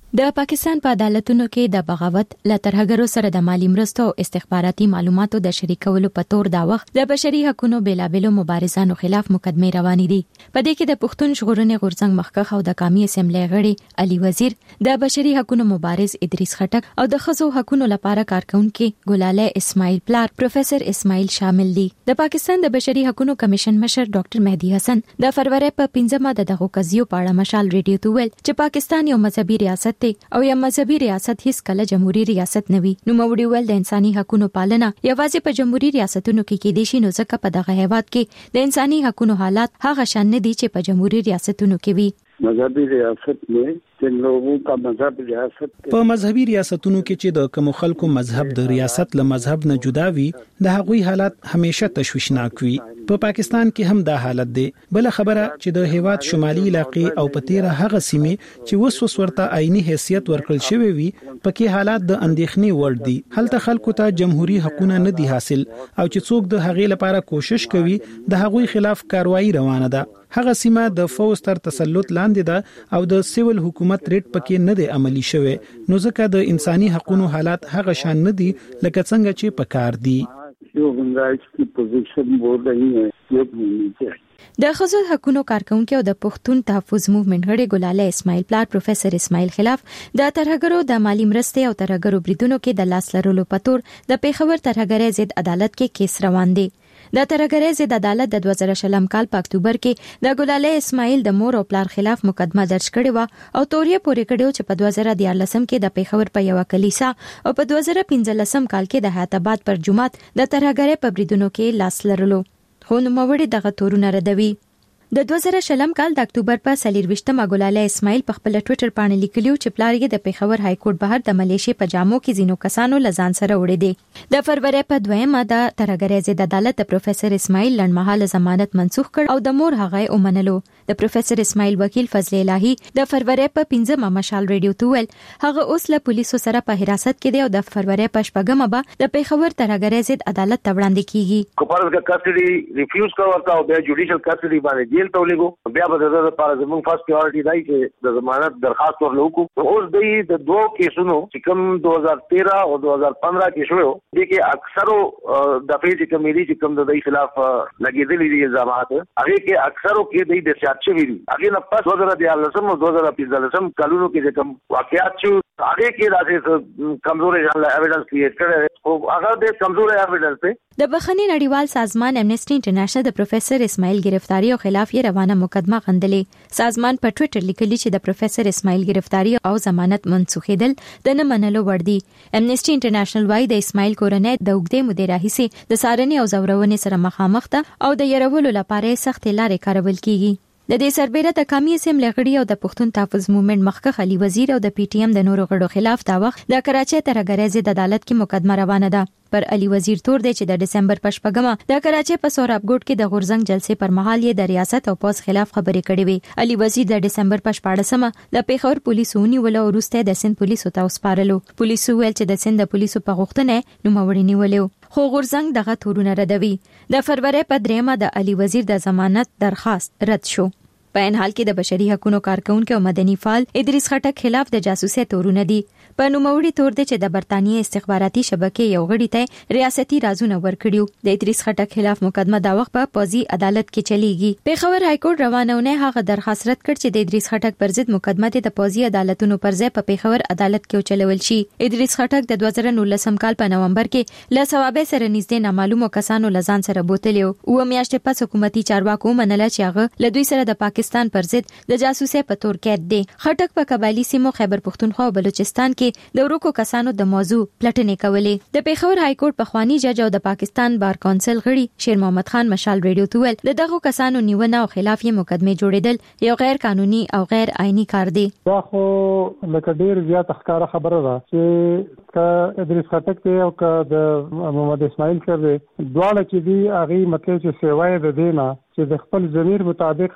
د پاکستان په عدالتونو کې د بغاوت له ترهګرو سره د مالی مرستو او استخباراتي معلوماتو د شریکولو په تور دا وخت د بشري حقوقو بیلابېلو مبارزانو خلاف مقدمې روانې دي. په دې کې د پښتون ژغورنې غورځنګ مخکښ او د قومي اسمبلی غړي علي وزیر، د بشري حقوقو مبارز ادریس خټک او د ښځو حقوقو لپاره کارکونکي ګلاله اسماعیل پلار پروفیسور اسماعیل شامل دي. د پاکستان د بشري حقوقو کمیشن مشر ډاکټر مهدي حسن د فروری په پنځمه د دغه قضیو په اړه مشال ریډیو ته ویل چې پاکستان یو مذهبي ریاست او یا مذهبي ریاست هیڅ کله جمهوریت ریاست نه وي. نو موړي ول د انساني حقوقو پالنه یوازې په جمهوریت ریاستونو کې کېدې شي، نو ځکه په دغه هیواد کې د انساني حقوقو حالات هغه شان نه دي چې په جمهوریت ریاستونو کې وي. مذهبي ریاست میں جن لوگوں کا مذہب ریاست په مذهبي ریاستونو کې چې د کوم خلکو مذهب د ریاست له مذهب نه جدا وي، د هغوی حالات همیشه تشویشناک وي. په پاکستان کې هم دا حالت دی. بل خبره چې د هیواد شمالي علاقې او په تیره هغه سیمې چې وس وس ورته عیني حیثیت ورکړل شوی وي، پکې حالات د اندېښنې وړ دي. هلته خلکو ته جمهوریت حقوقونه نه دي حاصل او چې څوک د هغې لپاره کوشش کوي د هغوی خلاف کاروایی روانه ده. هغه سیمه د فوز تر تسلط لاندې ده او د سیول حکومت ریټ پکې نه دی عملی شوی، نو ځکه د انساني حقوقو حالات هغه شان نه دي لکه څنګه چې پکار دي. جو گنجائش کی پوزیشن بول رہی ہے یہ ہونی چاہیے. د ښځو حقوقو کارکونکو او د پښتون تحفظ موومېنټ غړي ګلاله اسماعیل پلار پروفیسور اسماعیل خلاف د ترهګرو د مالی مرستې او ترهګرو بریدونو کې د لاس لرلو په تور د پیښور ترهګرۍ ضد عدالت کې کیس روان دی. د ترهګرۍ ضد عدالت د دوه زره شلم کال په اکتوبر کې د ګلاله اسماعیل د مور او پلار خلاف مقدمه درج کړې و او توریه پورې کړو چې په دوه زره دیارلسم کې د پیښور په یو کلیسا او په دوه زره پنځلسم کال کې د حیات آباد پر جمعات د ترهګرۍ په بریدونو کې لاس لرلو. خو نوموړي دغه تورونه ردوي. د دوه زره شلم کال د اکتوبر په څلرویشتمه ګلاله اسماعیل په خپل ټوئیټر باندې لیکلیو چې پلار یې د پیښور های کورټ بهر د ملیشي په جامو کې زینو کسانو لزان سره وړي دي. د فروری په دویمه د ترهګرۍ ضد عدالت د پروفیسور اسماعیل لنډمهاله ضمانت منسوخ کړ او د مور هغه ومنلو. د پروفیسور اسماعیل وکیل فضل الهی د فروری په پنځمه مشال ریډیو ته ویل هغه اوس له پولیسو سره په حراست کې دی او د فروری په شپږمه به د پیښور ترهګرۍ ضد عدالت ته وړاندې کیږي. کوپرز کا کسټډي ریفیوز کړ ورته او د جوډیشل کسټډي باندې جیل ته ولېګو. بیا به د لپاره زموږ فرست پریورټي دی چې د ضمانت درخواست ورلو کو. اوس د د دوه کیسونو چې کوم دوه هزار تیرہ او دوه هزار پندرہ کې شوو دي کې اکثرو دفعې چې کوم دي چې کوم د دې خلاف لګېدلې دي الزامات هغه کې اکثرو کې د شات شوی دي. هغه نه پس دوه هزار دیارلسم او دوه هزار پنځلسم کلونو کې چې کوم واقعات شو هغه کې راځي کمزوري ایویډنس کریټ کړي او هغه د کمزوري ایویډنس په د بخښنې نړیوال سازمان امنیسټي انټرنیشنل د پروفیسور اسماعیل گرفتاری او خلاف یې روانه مقدمه غندلې. سازمان په ټوئیټر لیکلي چې د پروفیسور اسماعیل گرفتاری او ضمانت منسوخېدل د نه منلو وړ دي. امنیسټي انټرنیشنل وايي د اسماعیل کورنۍ د اوږدې مودې راهیسې د څارنې او ځورونې سره مخامخ ده او د يرولو لپاره سخت لارې کارول کیږي. د دې سربېره د قومي اسمبلی غړي او د پښتون تحفظ موومېنټ مخکښ علي وزیر او د پی ټی ایم د نورو غړو خلاف دا وخت د کراچۍ ترهګرۍ ضد عدالت کې مقدمه روانه ده. پر علي وزیر تور دی چې د دسمبر په شپږمه د کراچۍ په سورابګوټ کې د غورځنګ جلسې پر مهال یې د ریاست او پوز خلاف خبرې کړې وې. علي وزیر د دسمبر په شپاړسمه د پیښور پولیسو ونیول او وروسته د سند پولیسو ته وسپارلو. پولیسو ویل چې د سند پولیسو په غوښتنه نوموړي نیولو، خو غورځنګ دغه تورونه ردوي. د فروری په دریمه د علي وزیر د ضمانت درخواست رد شو. په ان حال کې د بشري حقوقو کارکونکو او مدني فعال ادریس خټک خلاف د جاسوسي تورونه دي. په نوموړي تور دی چې د برتانیې استخباراتي شبکې یو غړي ته ریاستي رازونه ورکړیو. د ادریس خټک خلاف مقدمه دا وخت په پوزي عدالت کې چلیږي. پیښور های کورټ روانونه هغه درخواست رد کړ چې د ادریس خټک پر ضد مقدمه د پوزي عدالتونو پر ځای په پیښور عدالت کې چلول شي. ادریس خټک د دوه زره نولسم کال په نومبر کې له ثوابه سره نږدې نامعلومو کسانو لزان سره بوتلیو او میاشتې پس حکومتي چارواکو منله چې هغه له دوی سره د پاکستان پر ضد د جاسوسي په تور کې دی. خټک په قبایلی سیمو خیبر پختونخوا او بلوچستان کې د ورکو کسانو د موضوع پلټنې کولې. د پیښور های کورټ په خوانی جج او د پاکستان بار کونسل غړي شیر محمد خان مشال ریډیو ته ویل د دغه کسانو نیونه او خلاف یې مقدمه جوړېدل یو غیر قانوني او غیر آئینی کار دی. دا خو لکه ډیر زیات ښکاره خبره ده چې ک ادریس خټک ته او ک د محمد اسماعیل سره دواړه چې دی هغه مطلب چې سیوای د دینه چې د خپل ضمیر مطابق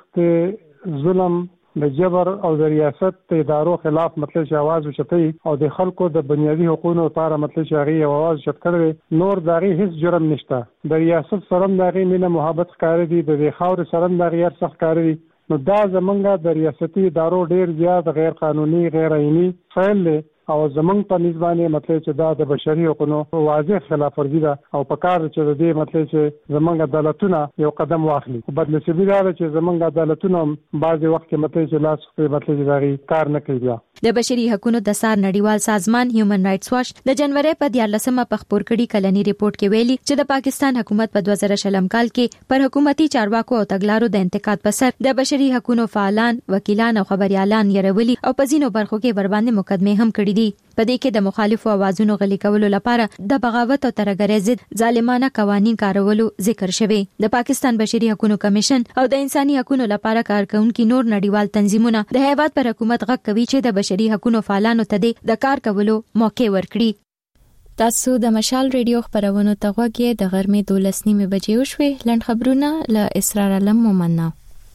ته ظلم د جبر او د ریاست د ادارو خلاف مطلب چې आवाज وشتي او د خلکو د بنیادی حقوقو لپاره مطلب چې هغه आवाज شت کړي نور دغه هیڅ جرم نشته. د ریاست سره دغه مینه محبت ښکار دي، د خاور سره دغه یار سخت ښکار دي، نو دا زمونږ د ریاستي ادارو ډیر زیات غیر قانوني غیر آئینی فعل دی او زمونږ په نسبانه مطلب چې دا د بشري حقوقو واضح خلاف ورزي ده او په کار چې د دې مطلب چې زمونږ عدالتونه یو قدم واخلي بدل شي دا چې زمونږ عدالتونه بعضي وخت کې مطلب چې لاس په مطلب چې کار نه کوي. د بشري حقوقو د سار نړیوال سازمان هیومن رائټس واچ د جنوري په دیارلسمه په خبر کړي کلنی ریپورت کې ویلي چې د پاکستان حکومت په دوه زره شلم کال کې پر حکومتي چارواکو او تګلارو د انتقاد په سر د بشري حقوقو فعالان، وکیلان او خبريالان يرولي او په ځینو برخو کې برباندې مقدمه هم کړې دي. په دې کې د مخالفو اوازونو غلي کولو لپاره د بغاوت او ترهګرۍ ضد ظالمانه قوانين کارولو ذکر شوی. د پاکستان بشري حقوقو کمیشن او د انساني حقوقو لپاره کارکونکو نور نړیوال تنظیمونه د هیواد پر حکومت غږ کوي چې د بشري حقوقو فعالانو ته د کار کولو موقع ورکړي. تاسو د مشال ریډیو خبرونو ته غوږی د غرمې دولس نیمه بجې وشوي. لنډ خبرونه له اسرار علم مومنه.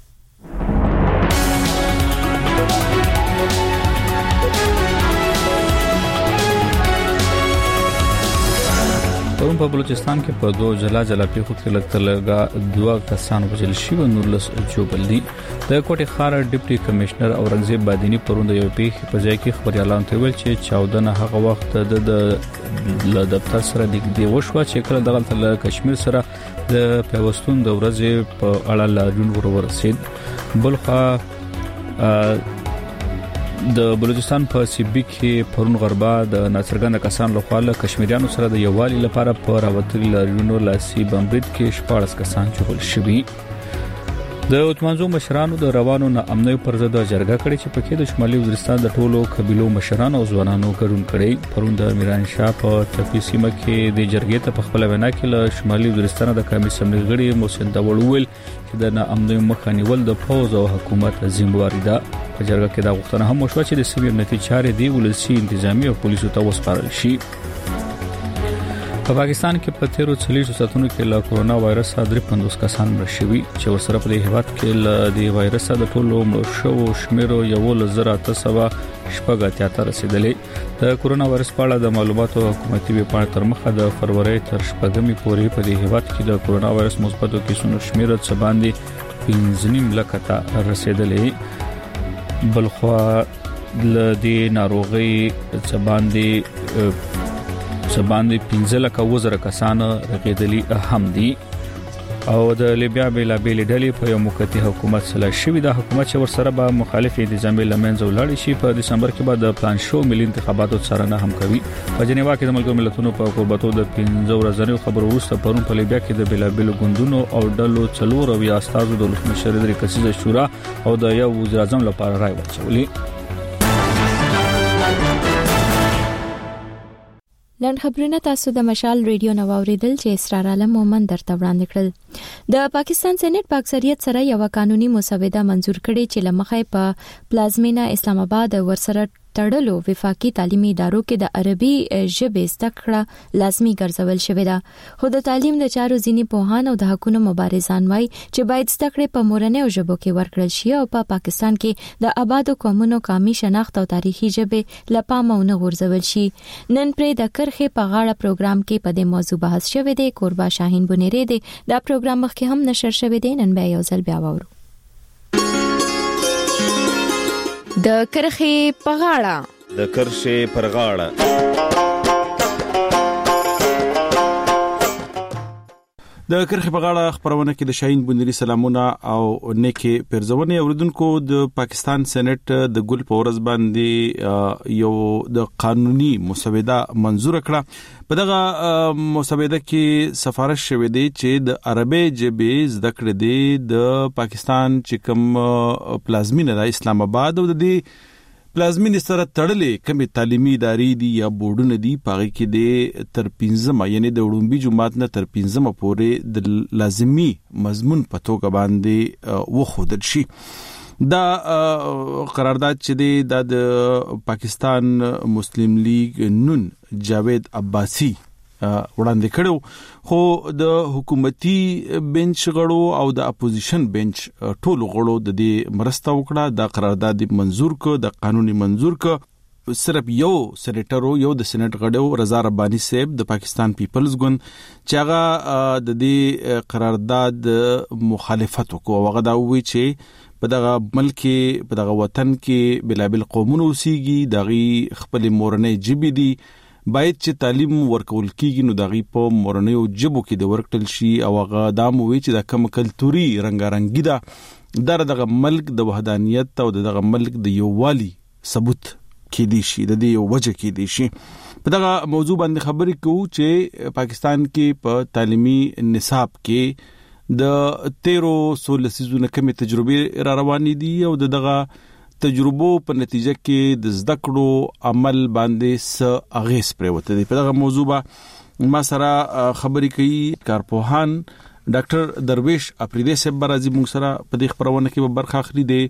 پرون په بلوچستان کې په دوه جلا جلا پیښو کې لږ لږه دوه کسان وژل شوي او نورلس جوړل دي. د کوټې ښار ډیپټي کمشنر اورنګزیب بادینی پرون د یو پیښې په ځای کې خبريالان ته ویل چې چاودنه هغه وخت د ل دفتر سره نږدې وشوه چې کله دغه له کشمیر سره د پیوستون د ورځې په اړه لاریون ورورسید. بلخا د بلوچستان په سیبی کې پرون غربا د ناڅرګند کسان له خوا له کشمیریانو سره د یووالي لپاره په راوتلي لاریونونو لاسي بمبرید کې شپږ کسان جوړ شوي. د اوتمانزو مشرانو د روانو نه امنوي پر ضد جرګه کړې چې پکې د شمالي وزیرستان د ټولو قبيلو مشرانو او ځوانانو ګډون کړي. پرون د میران شاه په تپي سیمه کې د جرګې ته په خپل وینا کې له شمالي وزیرستان د قومي سمندري غړي محسن داوړ ویل چې د نه امنوي مخه نیول د فوز او حکومت ذمہواری ده. په جرګه کې دا غوښتنه هم وشوه چې د سیمې امنیتي چارې دی ولسی انتظامی او پولیسو ته وسپارل شي. په پاکستان کې په تیرو څلوېښتو ساعتونو کې له کورونا وایرس درې پنځوس کسان مړ شوي چې ورسره په دې هیواد کې له دې وایرس د ټولو مړو شوو شمېر یو لزر اته سوه شپږ اتیا ته رسیدلې. د کورونا وایرس په اړه د معلوماتو حکومتي ویبپاڼې تر مخه د فروری تر شپږمې پورې په دې هیواد کې د کورونا وایرس مثبتو کیسونو شمېر څه باندې پنځه نیم لک ته رسیدلې. بلخوا ل دې ناروغي څه باندې سباندې پنځه لک وزره کسان رغیدلی هم دي او د لیبیا بیل بیل ډلې په یو موقتی حکومت سره شوی د حکومت چې ورسره به مخالف انتظامی لمنځه ولاړ شي. په دسمبر کې به د پلان شو ملي انتخاباتو څارنه هم کوي. په جنیوا کې د ملګرو ملتونو په قربتو د پنځه ورځې خبرو وروسته پرون په لیبیا کې د بیل بیل ګوندونو او ډلو څلور او یا استادو د ولسمشر د کسیزه شورا او د یو وزیر اعظم لپاره رائے ورچولې. لنډ خبرونه تاسو د مشال ریډیو نو اوریدل چې اسرار عالم مومن درته وړاندې کړل. د پاکستان سېنات په اکثریت سره یو قانوني مسوده منزور کړي چې لمخې په پلازمینا اسلام آباد ورسره تړلو وفاقي تعلیمي ادارو کې د عربي ژبې زده کړه لازمي ګرځول شوې ده. خو د تعلیم د چارو ځینی پوهان او د حقوقو مبارزان وایي چې باید زده کړې په مورنۍ ژبو کې ورکړل شي او په پا پاکستان کې د آبادو قومونو قومي شناخت او تاریخي ژبې لپاره نه غورځول شي. نن پرې د کرخې په غاړه پروګرام کې په دې موضوع بحث شوی دی. قربا شاهین بنيري دی دا پروګرام مخکې هم نشر شوی دی. نن به یو ځل بیا وورو. د کرخې په غاړه د کرخې پر غاړه د کرخې په غاړه خبرونه کې د شاهین بنيري سلامونه او نیکي پرځونه اوریدونکو. د پاکستان سېنات د ګل په ورځ باندې یو د قانوني مسوده منزور کړه. په دغه مسوده کې سفارش شوې ده چې د عربي ژبې زده کړې دي د پاکستان چې کوم پلازمینه د اسلام آباد او د دې پلازمینې سره تړلې کومې تعلیمي ادارې دي یا بورډونه دي پاره کې د تر پنځمه یعنی د وړومبي جماعت نه تر پنځمه پورې د لازمي مضمون په توګه باندې وښودل شي. دا قرارداد چې د پاکستان مسلم لیگ نون جاوید عباسی وړاندې کړو خو د حکومتي بنچ غړو او د اپوزیشن بنچ ټولو غړو د دې مرسته وکړه. د قرارداد منزور کو د قانوني منزور کو صرف یو سېنیټر یو د سېنات غړو رضا ربانی صاحب د پاکستان پیپلز ګوند چې هغه د دې قرارداد مخالفت وکړو. هغه دا وی چې په دغه ملک په دغه وطن کې بلابل قومونو اوسېږي، دغه خپل مورنۍ ژبې دي، باید چې تعلیم ورکول کیږي نو دغه په مورنۍ ژبو کې د ورکتل شي او هغه د مووي چې د کوم کلتوري رنگارنګي ده در دغه ملک د وحدانیت او دغه ملک د یووالي ثبوت کې دي شي، د دې وجه کې دي شي. په دغه موضوع باندې خبرې کوو چې پاکستان کې په تعلیمي نصاب کې د تیرو سولو سيزونو کمې تجربې را روانې دي او دغه تجربو په نتیجه کې د زده کړو عمل باندې څه اغیز پرېوته دي. په دغه موضوع به ما سره خبرې کوي کارپوهان ډاکټر درویش اپریدي صاحب راځي موږ سره په دې خبرونه کې به برخه اخلي. دي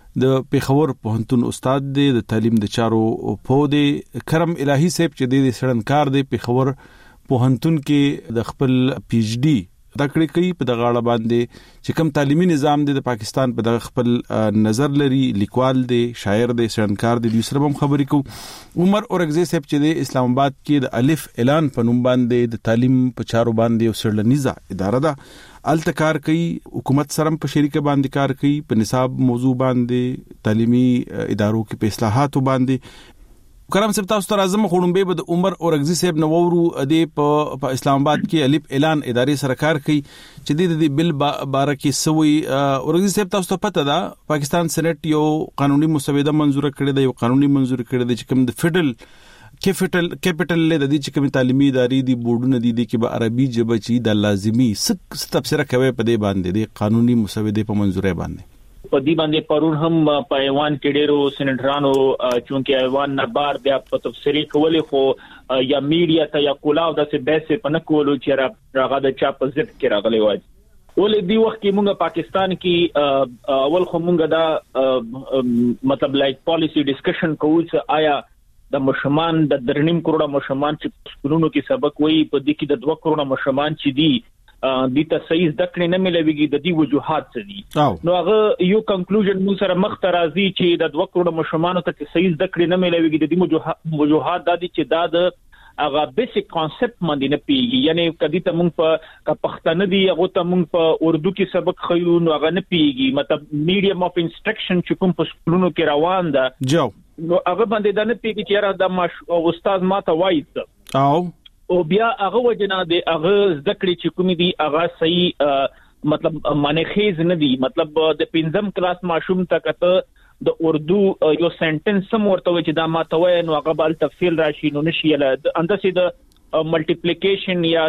د پیښور پوهنتون استاد دی، د تعلیم د چارو په دی. کرم الهی صاحب چې د سړنکار دی پیښور پوهنتون کې د خپل پی ایچ ډي تکړه کوي په دغه اړه باندې چې کوم تعلیمي نظام دی د پاکستان په دغه خپل نظر لري، لیکوال دی، شاعر دی، سړنکار دی. د سره هم خبرې کوو. عمر اورغزی صاحب چې د اسلام آباد کې د الف اعلان په نوم باندې د تعلیم په چارو باندې او سرلنیزه اداره ده، الته کار کوي، حکومت سره په شریکه باندې کار کوي، په نصاب موضوع باندې، تعلیمي ادارو کې په اصلاحاتو باندې. کرم صاحب تاسو ته راځم، خورم به د عمر اورغزی صاحب نوورو د په اسلام آباد کې الف اعلان ادارې سره کار کوي چې د بل باره کې سوي. اورغزی صاحب تاسو ته پته ده پاکستان سېنات یو قانوني مسوده منزور کړی دی، یو قانوني منزور کړی دی چې کوم د فدرل کیپټل کیپټل له د دې چې کوم تعلیمي ادارې دي بورډونه دي د کې به عربي ژبه چې د لازمي سک تفسیر کوي په دې باندې د قانوني مسوده په منزورې باندې. په دې باندې پرون هم په ایوان کې ډیرو سېنټرانو چونکې ایوان نه بار بیا په تفسیری کولې خو یا میډیا ته یا کولاو د څه بیسه په نکولو چې راغه د چا په ضد کې راغلی وای. ولې دی وخت کې مونږ پاکستان کې اول خو مونږ دا مطلب لایک پالیسی ډسکشن کوو چې آیا د مشمان د درنیم کروڑه مشمان چې سکولونو کې سبق وایي په دې کې د دوه کروڑه مشمان چې دي د ته صحیح ذکر نه ملويږي د دې وجوهات څه دي. نو هغه یو کنکلوژن مو سره مخ ته راځي چې د دوه کروڑه مشمانو ته صحیح ذکر نه ملويږي د دې وجوهات د دې چې دا د هغه بیسیک کانسپټ باندې نه پیږي. یعنی کدی ته مونږ په پښتانه دی هغه ته مونږ په اردو کې سبق خیو نو هغه نه پیږي، مطلب میډیم اف انسټرکشن چې کوم په سکولونو کې روان ده جو نو هغه باندې دا نه پیږي چې را د استاد ماته وایي او او بیا هغه وجنه د هغه ذکر چې کوم دي هغه صحیح مطلب معنی خیز نه دي. مطلب د پنځم کلاس ماشوم ته کته د اردو یو سنټنس سم ورته چې دا ماته وای نو هغه بل تفصیل راشي نو نشي له اندسه د ملټیپلیکیشن یا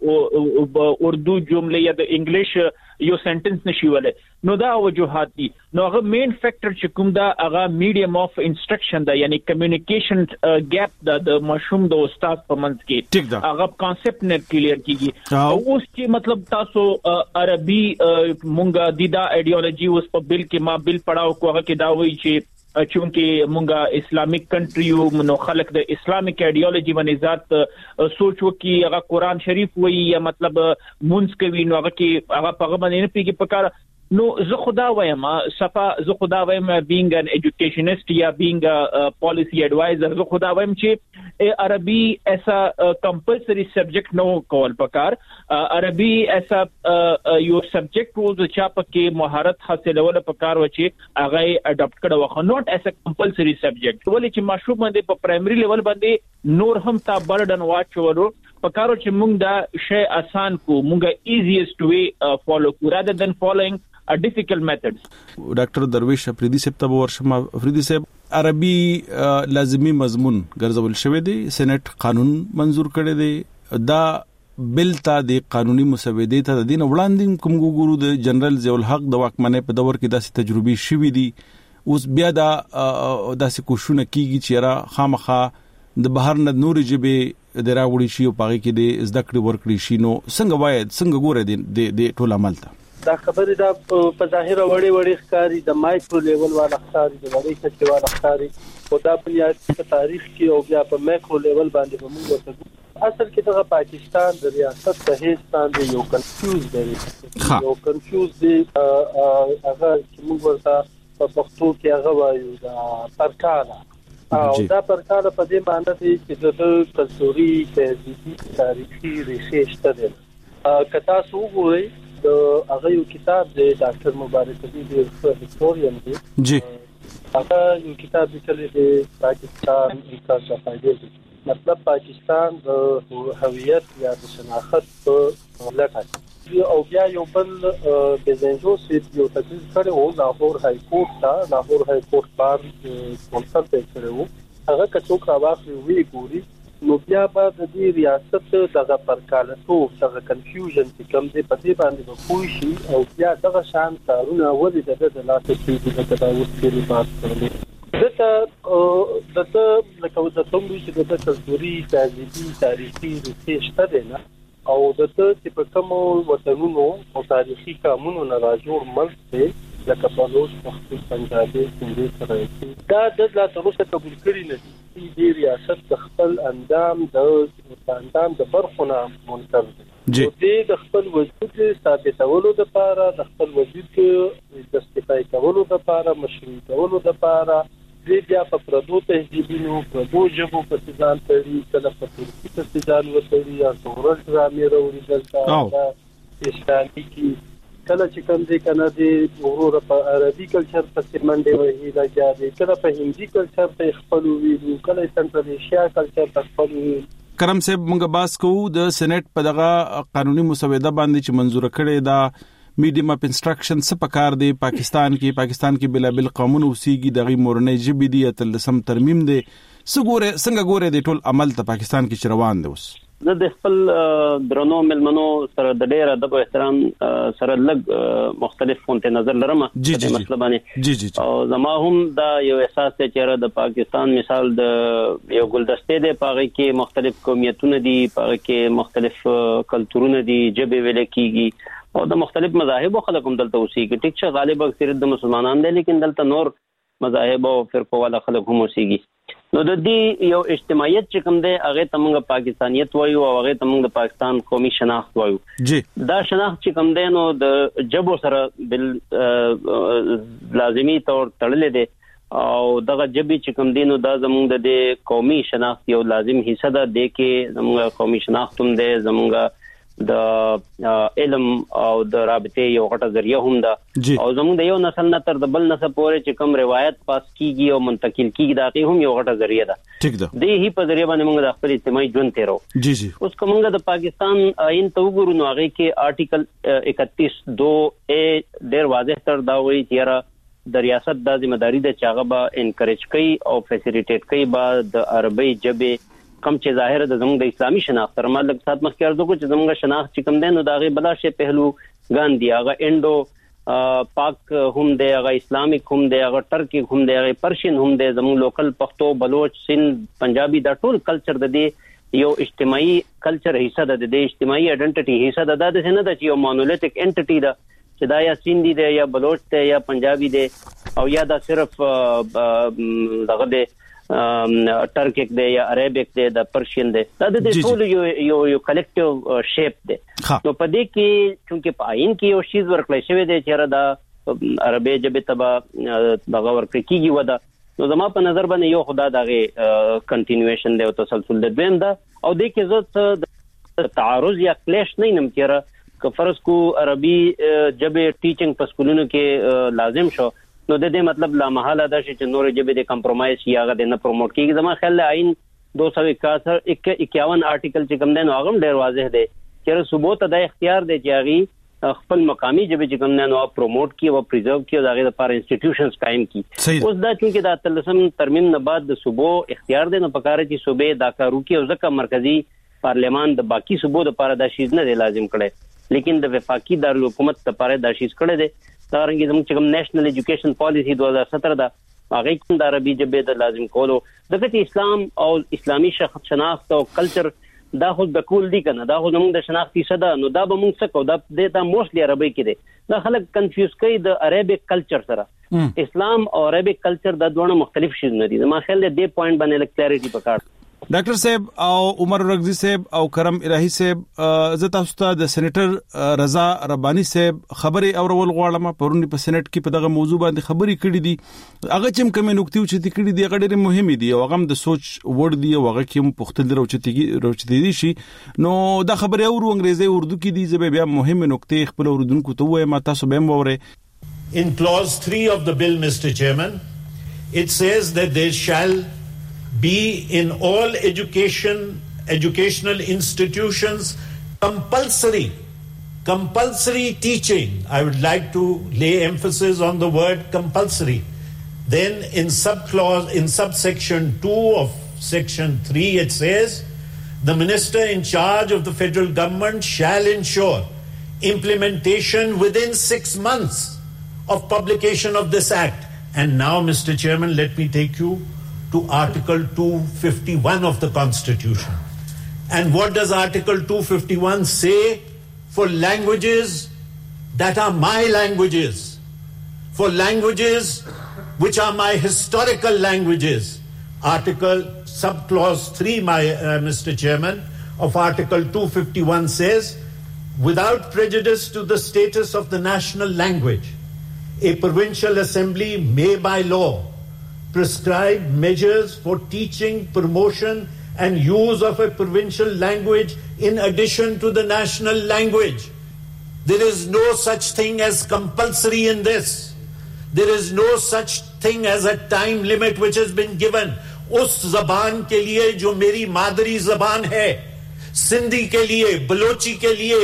د اردو جمله یا د انګلیش یو سنټنس نشي ولې. نو دا وجوهات دي. نو هغه مین فیکٹر چې کوم دا هغه میډیم اف انسټرکشن دا یعنی کمیونیکیشن ګیپ دا د مشوم د استاد په منځ کې هغه کانسپټ نه کلیر کیږي. اوس چې مطلب تاسو عربي مونږه د دا ایډیولوژي اوس په بل کې ما بل پڑھاو کو هغه کې دا وایي چې چونکه مونږه اسلامیک کنټری یو نو خلک د اسلامیک ایډیولوژي باندې ذات سوچ وکي، هغه قران شریف وایي یا مطلب مونږ کوي نو هغه کې هغه په باندې نه پیږي په کار. نو زه خدا وایم صفا زه خدا وایم بینګ ان ایجوکیشنست یا بینګ پالیسی ایڈوایزر زه خدا وایم چې عربي ایسا کمپلسری سبجیکټ نو کول پکار. عربي ایسا یو سبجیکټ وو چې پکې مهارت حاصلول پکار و چې هغه اډاپټ کړه وخت نوٹ ایسا کمپلسری سبجیکټ ولې چې ماشوم باندې په پرایمري لیول باندې نور هم تا برډن واچولو پکارو چې مونږ دا شی آسان کو مونږه ایزیست وی فالو کو rather than following a difficult methods. ډاکټر درویش افریدی صاحب ته ورشم. افریدی صاحب عربي لازمی مضمون ګرځول شوی دی، سېنات قانون منزور کړی دی، دا بل ته د قانوني مسودې ته د دین وړاندې کوم ګورو د جنرال ضیاء الحق د واکمنۍ په دور کې داسې تجربې شوې دي. اوس بیا دا داسې کوشونه کیږي چې را خامخا د بهر نه نور جبه د راوړي شي او پاغي کې د زده کړې ورکړي شي. نو څنګه وای څنګه ګوره د ټول عمل ته دا خبره دا په ظاهره وړي وړي ښکاری د مایکرو لیول والا ښکاری د وړي کچې والا ښکاری او دا په تاریخ کې او بیا په مایکرو لیول باندې به موږ ورته اصل کې دغه پاکستان د ریاست په هیڅ باندې یو کنفیوز دی یو کنفیوز دی هغه چې موږ ورته په پښتو کې هغه وایو دا پرکاله او دا پرکاله په دې معنی دی چې د کلتوري تهذیبي تاریخي ریښې شته دي. کتا سو وګورئ د هغه یو کتاب دی ډاکټر مبارک علي د هیستورین دی جی هغه یو کتاب لیکلی دی پاکستان انسان صفایي مطلب پاکستان د هویت یا د شناخت په لټه او بیا یو بل د زنجو سیټ یو تدریس کړو او لاهور های کورټ ته لاهور های کورټ بار کونسلټ کړو هغه کڅوک راوخلی وی ګوري نو بیا به د دې ریاست دغه پرکالتو دغه کنفیوژن چې کوم دی په دې باندې به پوه شي او بیا دغه شان کارونه ولې د د لاسه کېږي د تداوت کې بات کړو دته دته لکه د څنګه چې د کلتوري تهذیبي تاریخي ريسه دی نه او دته چې په کوم وطنونو او تاریخي قانونو نه راجوړ ملک دی لکه بلوچ پښتون پنجابي سندي سرایي دا د لا تروسه قبول کړی نه دي د ریاست د خپل اندام د اندام د برخونه منتر دي د خپل وجود ثابتولو لپاره د خپل وجود د استفای کولو لپاره مشروع کولو لپاره د بیا په پردو تهذیبونو پردو ژبو په ځان تړي کله په ترکي په ځان وتړي یا څورل ډرامې وروړي دلته اسلامي کی کله چې کوم دي کنه دي ورور په عربي کلچر په سیمنډي وهي راځي کله په هندي کلچر په خپل ویلو کله سنټرل ایشیا کلچر په خپل کرم صاحب موږ باس کوو د سېنات په دغه قانوني مسوده باندې چې منزور کړي دا میډیم اپ انسټرکشن څه پکار دی پاکستان کې پاکستان کې بلا بل قانون اوسېږي دغه مورنۍ جبې دی تلسم ترمیم دی څنګه څنګه ګوره د ټول عمل ته پاکستان کې روان دی اوس زه د خپل درنو ملمنو سره د ډېر ادب او احترام سره لګ مختلف فونټ نظر لرم د مسله باندې جی جی او زما هم دا یو احساس ته چیرې د پاکستان مثال د یو ګلدسته دی پاره کې مختلف قومیتونه دي پاره کې مختلف کلتورونه دي جبه ویل کیږي او د مختلف مذاهب او خلک هم دلته اوسېږي ټیک چې غالب اکثریت د مسلمانان دي لیکن دلته نور مذاهب او فرقو والا خلک هم اوسېږي نو د دې یو اجتماعیت چې کوم دی هغه تمنګ پاکستانیت وایو او هغه تمنګ د پاکستان قومي شناخت وایو جی دا شناخت چې کوم دی نو د جبو سره بل لازمی طور تړلې دي او دغه جبي چې کوم دی نو دا زموږ د قومي شناخت یو لازم حصہ ده د کې زموږ قومي شناخت هم دی زموږ د علم او د رابطې یو غټه ذریعہ هم ده او زموږ د یو نسل نه تر د بل نسل پورې چې کوم روایت پاس کیږي او منتقل کیږي دا هم یو غټه ذریعہ ده ٹھیک ده د هی په ذریعہ باندې موږ د خپل اجتماعي ژوند تیرو جی جی اوس کومه د پاکستان آئین ته وګورو نو هغه کې آرټیکل اکتیس دو اے ډیر واضح تر دا وایي چې د ریاست د ځمېداري د چاغه به انکریج کوي او فیسیلیټیټ کوي با د عربی جبه کم چې ظاهر د زموږ د اسلامي شناخت تر مال لږ سات مخکې ارزو کو چې زموږ شناخت چې کم دی نو دا غي بلا شی پهلو ګاندی هغه انډو پاک هم دی هغه اسلامیک هم دی هغه ټرکی هم دی هغه پرشین هم دی زموږ لوکل پښتو بلوچ سند پنجابي دا ټول کلچر د دې یو اجتماعي کلچر حصہ ده د اجتماعي آئیډنټیټي حصہ ده د څه نه د یو مونولیتیک انټیټی ده چې دا یا سیندی دی یا بلوچ دی یا پنجابي دی او یا دا صرف دغه دی ټرکیک دی یا عربیک دی د پرشین دی دا د ټول یو یو یو کلیکټیو شیپ دی نو په دې کې چې په آئین کې یو شی ورکړی شوی دی چې را دا عربی جبه تبا دغه ورکړي کیږي ودا نو زما په نظر باندې یو خدا دغه کنټینیویشن دی او تسلسل دی دویم دا او د کې زه تعارض یا کلیش نه نم کېره که فرض کو عربي جبه ټیچینګ په سکولونو کې لازم شو نو د دې مطلب لا محاله ده چې نور جبه د کمپرمایز یا غو نه پروموټ کیږي زما خیال له آئین دو سو اکیاون آرټیکل چې کوم دی نو هغه ډیر واضح دی چې صوبو ته د اختیار دی چې هغه خپل مقامی جبه چې کوم نه نو پروموټ کی او پریزرو کی او هغه لپاره انسټیټیوشنز قائم کی اوس دا چې دا تلسم ترمیم نه بعد د صوبو اختیار دی نو پکاره چې صوبې دا کارو کی او ځکه مرکزی پارلیمان د باقی صوبو لپاره دا شیز نه لازم کړي لیکن د وفاقي دارالحکومت لپاره دا شیز کړي دی دا رنګ زموږ چې کوم نېشنل ایجوکیشن پالیسی دو هزار سترہ دا هغه کوم د عربي جبه د لازم کولو دغه اسلام او اسلامي شناخت او کلچر دا خو د کول دي کنه دا خو موږ د شناختی صدا نو دا به موږ څه کو دا د موستلی عربي کې دي دا خلک کنفیوز کوي د عربیک کلچر سره اسلام او عربیک کلچر د دوه مختلف شي نه دي ما خیال دې پوینټ باندې لک کلیریټي پکار ډاکټر صاحب او عمر رغزي صاحب او کرم الهي صاحب زه تاسو ته د سېنیټر رضا رباني صاحب خبري اورول غواړم. پرونی په سېنیټ کې په دغه موضوع باندې خبري کړې دي. هغه چې کومه نکته چې تکړه دي هغه ډېر مهمه دي او هغه د سوچ وړ دي او هغه کې پختل روچتي روچتي دي شي. نو دا خبري اورو انګريزي اردو کې دي زه بیا مهمه نکته خپل اوردونکو ته وایم تاسو به موره. In clause three of the bill, Mister Chairman, it says that there shall be in all education educational institutions compulsory compulsory teaching. I would like to lay emphasis on the word compulsory. Then in subclause in subsection two of section three it says the minister in charge of the federal government shall ensure implementation within six months of publication of this act. And now, Mister Chairman, let me take you to Article two fifty-one of the Constitution. And what does Article two fifty-one say for languages that are my languages, for languages which are my historical languages? Article subclause three, my uh, Mister Chairman, of Article two fifty-one says, without prejudice to the status of the national language, a provincial assembly may by law prescribe measures for teaching, promotion and use of a provincial language in addition to the national language. There is no such thing as compulsory in this. There is no such thing as a time limit which has been given. उस ज़बान के लिए जो मेरी मादरी ज़बान है, सिंधी के लिए, बलोची के लिए,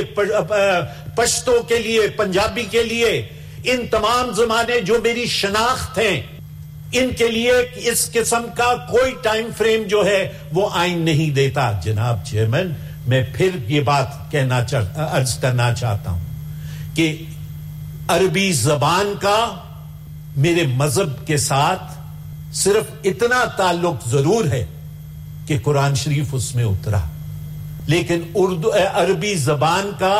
पश्तो के लिए, पंजाबी के लिए, इन तमाम ज़माने जो मेरी शनाख्त हैं, इनके लिए इस किस्म का कोई टाइम फ्रेम जो है वो आइन नहीं देता. जनाब चेयरमैन, मैं फिर ये बात कहना चाह अर्ज करना चाहता हूं कि अरबी ज़बान का मेरे मजहब के साथ सिर्फ इतना ताल्लुक जरूर है कि कुरान शरीफ उसमें उतरा, लेकिन उर्दू अरबी ज़बान का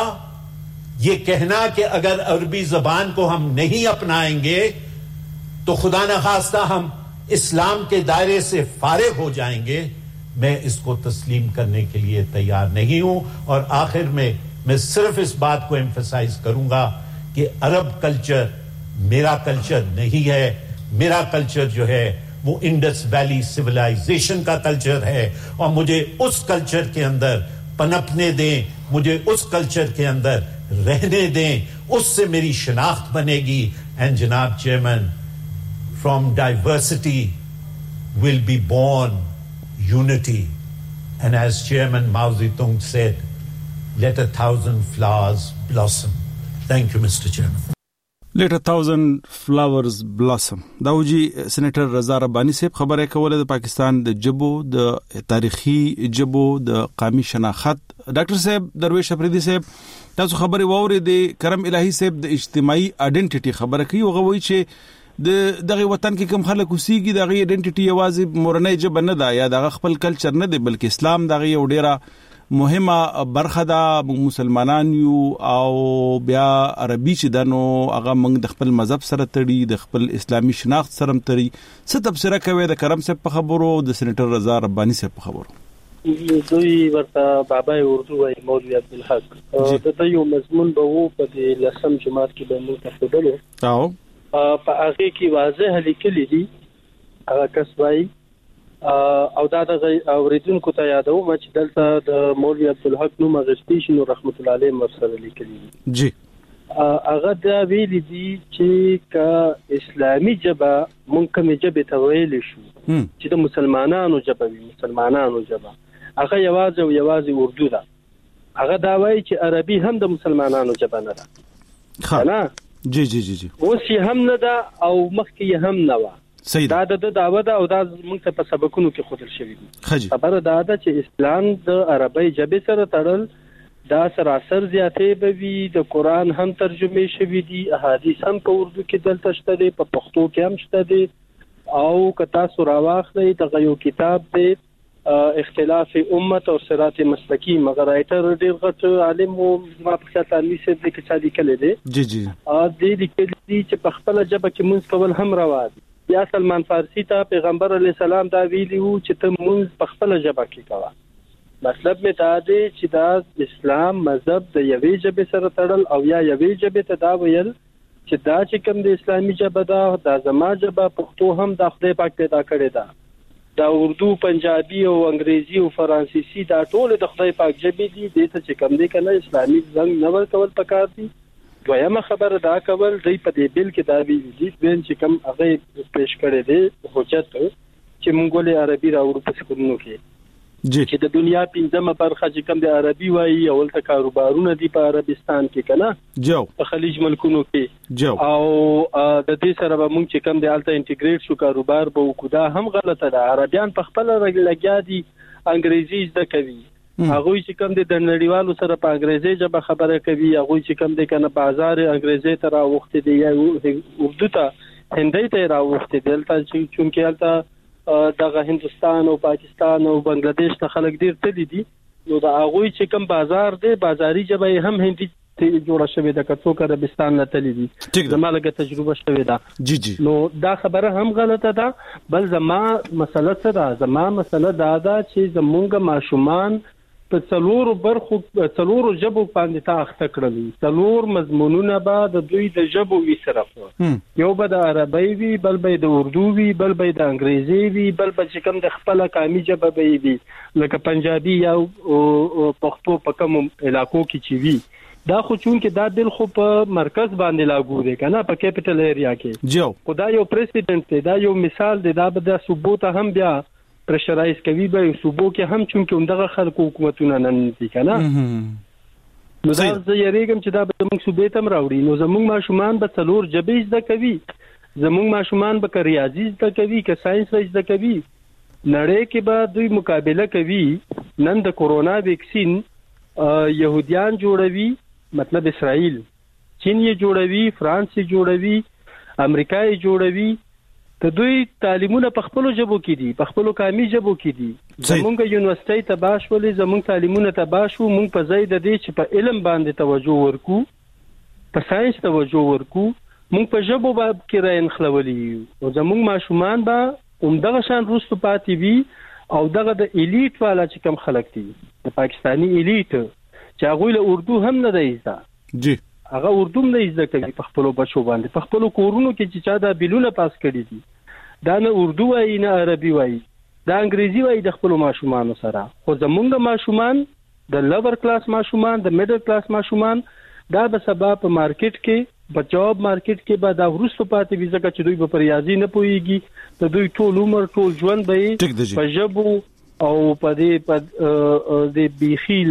ये कहना कि अगर अरबी ज़बान को हम नहीं अपनाएंगे तो खुदा न खास्ता हम इस्लाम के दायरे से फारिग हो जाएंगे, मैं इसको तस्लीम करने के लिए तैयार नहीं हूं. और आखिर में मैं सिर्फ इस बात को एम्फसाइज करूंगा कि अरब कल्चर मेरा कल्चर नहीं है. मेरा कल्चर जो है वो इंडस वैली सिविलाइजेशन का कल्चर है और मुझे उस कल्चर के अंदर पनपने दें, मुझे उस कल्चर के अंदर रहने दें, उससे मेरी शनाख्त बनेगी. एंड जनाब chairman, from diversity will be born unity. And as Chairman Mao Zedong said, let a thousand flowers blossom. Thank you, Mister Chairman. Let a thousand flowers blossom. داوجي سېنیټر رضا رباني صاحب خبره کوله د پاکستان د جبو د تاریخي جبو د قومي شناخت. ډاکټر صاحب درویش افریدي صاحب تاسو خبره ووري د کرم الهي صاحب د اجتماعي آئیډنټیټي خبره کوي او غوي چې د دغه وطن کې کوم خلک اوسېږي دغه آئیډنټیټي یوازې مورنۍ جبه نه ده یا دغه خپل کلچر نه دی بلکې اسلام دغه یو ډیره مهمه برخه ده. مسلمانان یو او بیا عربي چې دنو هغه موږ د خپل مذهب سره تړي د خپل اسلامي شناخت سره تړي. څه تفسیر کوي د کرم صاحب په خبرو د سېنیټر رضا رباني صاحب په خبرو؟ دوی ورته بابای اردو وايي مولوی عبدالحق. د یو مضمون به وو په لسم جماعت کې به موږ تفصیلو او په هغه کې واضح لیکلي دي هغه کس وايي او دا د اوریدونکو ته یادوم چې دلته د مولوی عبدالحق نوم غشتي شنو رحمت الله علیه مرسل لیکلي دي جی هغه دا ویل دي چې کا اسلامي جبه ممکن جبه ته ویل شو چې د مسلمانانو جبه وي مسلمانانو جبه هغه یوازې او یوازې اردو ده. هغه دا وايي چې عربي هم د مسلمانانو جبه نه ده. ها جی جی جی جی اوس یې هم نه ده او مخکې یې هم نه و. صحیح دا د دعوه ده او دا موږ ته په سبقونو کې خودل شوی دي. خبره دا ده چې اسلام د عربی ژبې سره تړل دا سراسر زیاتې به وي. د قران هم ترجمه شوی دي، احادیث هم په اردو کې دلته شته دي، په پښتو کې هم شته دي. او کتا سورا واخلې د یو کتاب دی اختلاف امت او صراط مستقیم، مگر رائټر ډیر غټ عالم او ما په خاطر تلمی سي د کچا لیکل دي. جی جی ا دې لیکل دي چې په خپل ژبه کې مونږ کول هم روا دي. یا سلمان فارسی ته پیغمبر علی السلام دا ویلی وو چې ته مونږ په خپل ژبه کې کوه. مطلب می دا دی چې دا اسلام مذهب د یوې ژبې سره تړل او یا یوې ژبې ته دا ویل چې دا چې کوم د اسلامي ژبه دا د زما ژبه پښتو هم د خدای پاک پیدا کړې ده. دا اردو، پنجابي او انګریزي او فرانسیسي دا ټول د خدای پاک ژبې دي. د ته چې کوم دی کنه اسلامي زنګ نه ورکول پکار دي. دویمه خبره دا کول دی په دې بل کې دا ویل دي چې کوم هغه پیش کړی دی حجت چې مونږ له عربي راوړو په سکونو کې جی چې د دنیا پنځمه برخه چې کوم د عربي وایي او ته کاروبارونه دي په عربستان کې کنه جو په خلیج ملکونو کې جو او د دې سره به مونږ چې کوم د الته انټیګریټ شو کاروبار به وکړو. دا هم غلطه ده. عربيان په خپل لګیا دي انګریزي زده کوي. هغه چې کوم د نړیوالو سره په انګریزي ژبه خبره کوي. هغه چې کوم د کنه بازار انګریزي ته راوخته دی یا اردو ته هندي ته راوخته دی تل چې چونکه الته دغه هندستان او پاکستان او بنگلاديش ته خلک ډیر تللی دي. نو دا هغه چې کوم بازار دی بازاري ژبه هم هندي ته جوړه شوې ده کڅو عربستان نه تللی دي. زماله تجربه شوې ده. جی جی نو دا خبره هم غلطه ده. بل زما مسله څه ده؟ زما مسله دا ده چې زمونږ ماشومان په څلورو برخو څلورو ژبو باندې تا اخته کړل. څلور مضمونونه به د دوی د ژبو وی صرف یو به د عربی وی، بل به د اردو وی، بل به د انګریزي وی، بل به چې کوم د خپل قومي ژبه به وی لکه پنجابي یا پښتو په کوم علاقو کې چې وی. دا خو چون کې دا بل خو په مرکز باندې لاګو دی کنه په کیپټل ایریا کې. جو خدای یو پریزیدنت دی. دا یو مثال دی. دا به د صوبو ته هم بیا پرشرایز کوي به صوبو کې هم چون کې همدغه خلکو حکومتونه نن دي کنه. نو دا زه یریږم چې دا به موږ صوبې ته راوړي. نو زموږ ماشومان به څلور ژبې زده کوي. زموږ ماشومان به ریاضي زده کوي، که ساينس زده کوي. نړۍ کې به دوی مقابله کوي. نن د کورونا ویکسین يهوديان جوړوي، مطلب اسرائیل، چین یې جوړوي، فرانس یې جوړوي، امریکا یې جوړوي. ته دوی تعلیمونه په خپل ژبو کې دي، په خپل قومي ژبو کې دي. زمونږ یونیورسيټي ته باشولې زمونږ تعلیمونه ته باشو. مونږ په ځای د دې چې په علم باندې توجه ورکو، په ساينس توجه ورکو، مونږ په ژبو باندې کې راینخلولې او زمونږ ماشومان به همدغه شان روستو پاتې وي. او دغه د الیټ والا چې کوم خلک دي د پاکستانی الیټ چې هغه له اردو هم نه دی زده جی هغه اردو نه زده کوي په خپل بچو باندې په خپل کورونو کې چې چا دا بیلونه پاس کړی دي. دا نه اردو وایي نه عربي وایي، دا انګریزي وایي د خپل ماشومان سره. خو زمونږ ماشومان د لوور کلاس ماشومان، د میډل کلاس ماشومان دا به سبا په مارکیټ کې په جاب مارکیټ کې به دا ورسته پاتې وي ځکه چې دوی په ریاضي نه پويږي. د دوی ټول عمر ټول ژوند به په ژبو او په دې په د بيخي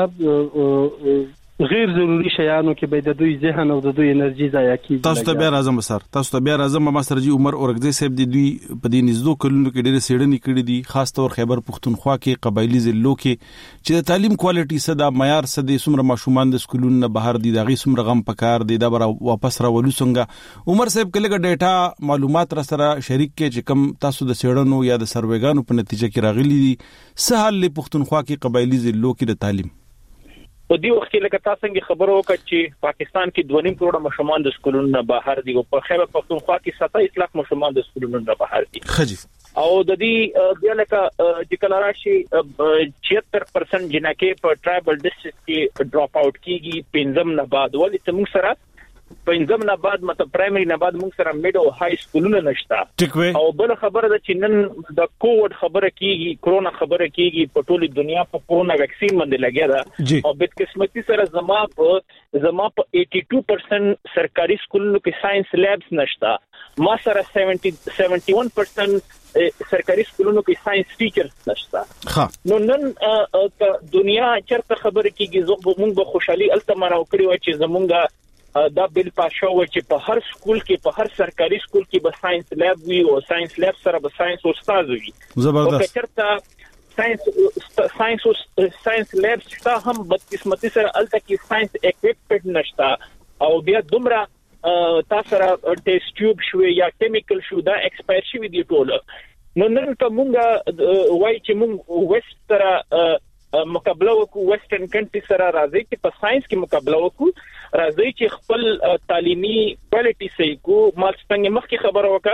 لکه غیر ضروري شیانو کې به د دوی ذهن او د دوی انرژي ضایع کیږي. تاسو ته بیا راځم سر تاسو ته بیا راځم ما سره جی عمر اورګزی صاحب دی دوی په دې نږدې کلونو کې ډېر سیړنی کړې دي، خاص طور خیبر پختونخوا کې قبایلی ضلعو کې چې د تعلیم کوالټي صدا معیار صد سمره ماشومان د سکولونو نه بهر دي، دغه سمره غم پکار دي، دا بر واپس راولو څنګه. عمر صاحب کله ډیټا معلومات را سره شریک کې چې کم تاسو د سیړنو یا د سروېګانو په نتیجه کې راغلي دي سهال له پختونخوا کې قبایلی ضلعو کې د تعلیم په دې وخت کې لکه تاسو څنګه خبرو وکړه چې پاکستان کې دوه نیم کروڑ ماشومان د سکولونو نه بهر دي او په خیبر پختونخوا کې ستایس لک ماشومان د سکولونو نه بهر دي. خجي او د دې بیا لکه چې کله راشي چھہتر پرسنٹ جنکه په ټرایبل ډسټرکټ کې ډراپ اوټ کیږي پنځم نه بعد. ولې چې موږ سره پنځم نه بعد مطلب پرایمري نه بعد موږ سره میډ او های سکولونه نشته. او بل خبره ده چې نن د کووډ خبره کیږي، کرونا خبره کیږي، په ټوله دنیا په کرونا ویکسین باندې لګیا ده. او بد قسمتي سره زما په زما په باسي پرسنٹ سرکاري سکولونو کې ساينس لیبز نشته. ما سره سیونټي سیونټي ون پرسنٹ سرکاري سکولونو کې ساينس ټیچرز نشته. نو نن دنیا چرته خبره کیږي زه موږ به خوشحالي التمنه وکړو چې زمونږه دا بل پاشو چې په هر سکول کې په هر سرکاري سکول کې به ساينس لیب وي او ساينس لیب سره به ساينس استاد وي. زبردست. او چرته ساينس ساينس ساينس لیب شته هم بد قسمتي سره الته کې ساينس اکوپمنټ نشته. او بیا دومره تاسو را ټیسټ ټیوب شو یا کیمیکل شو دا ایکسپایر شوی دی ټول. نو نن کومه وای چې مونږ وست سره مقابله وکړو، ویسټرن کنټری سره راځي چې په ساينس کې مقابله وکړو، راځي چې خپل تعلیمي کوالټي صحیح کو. ما څنګه مخکې خبره وکړه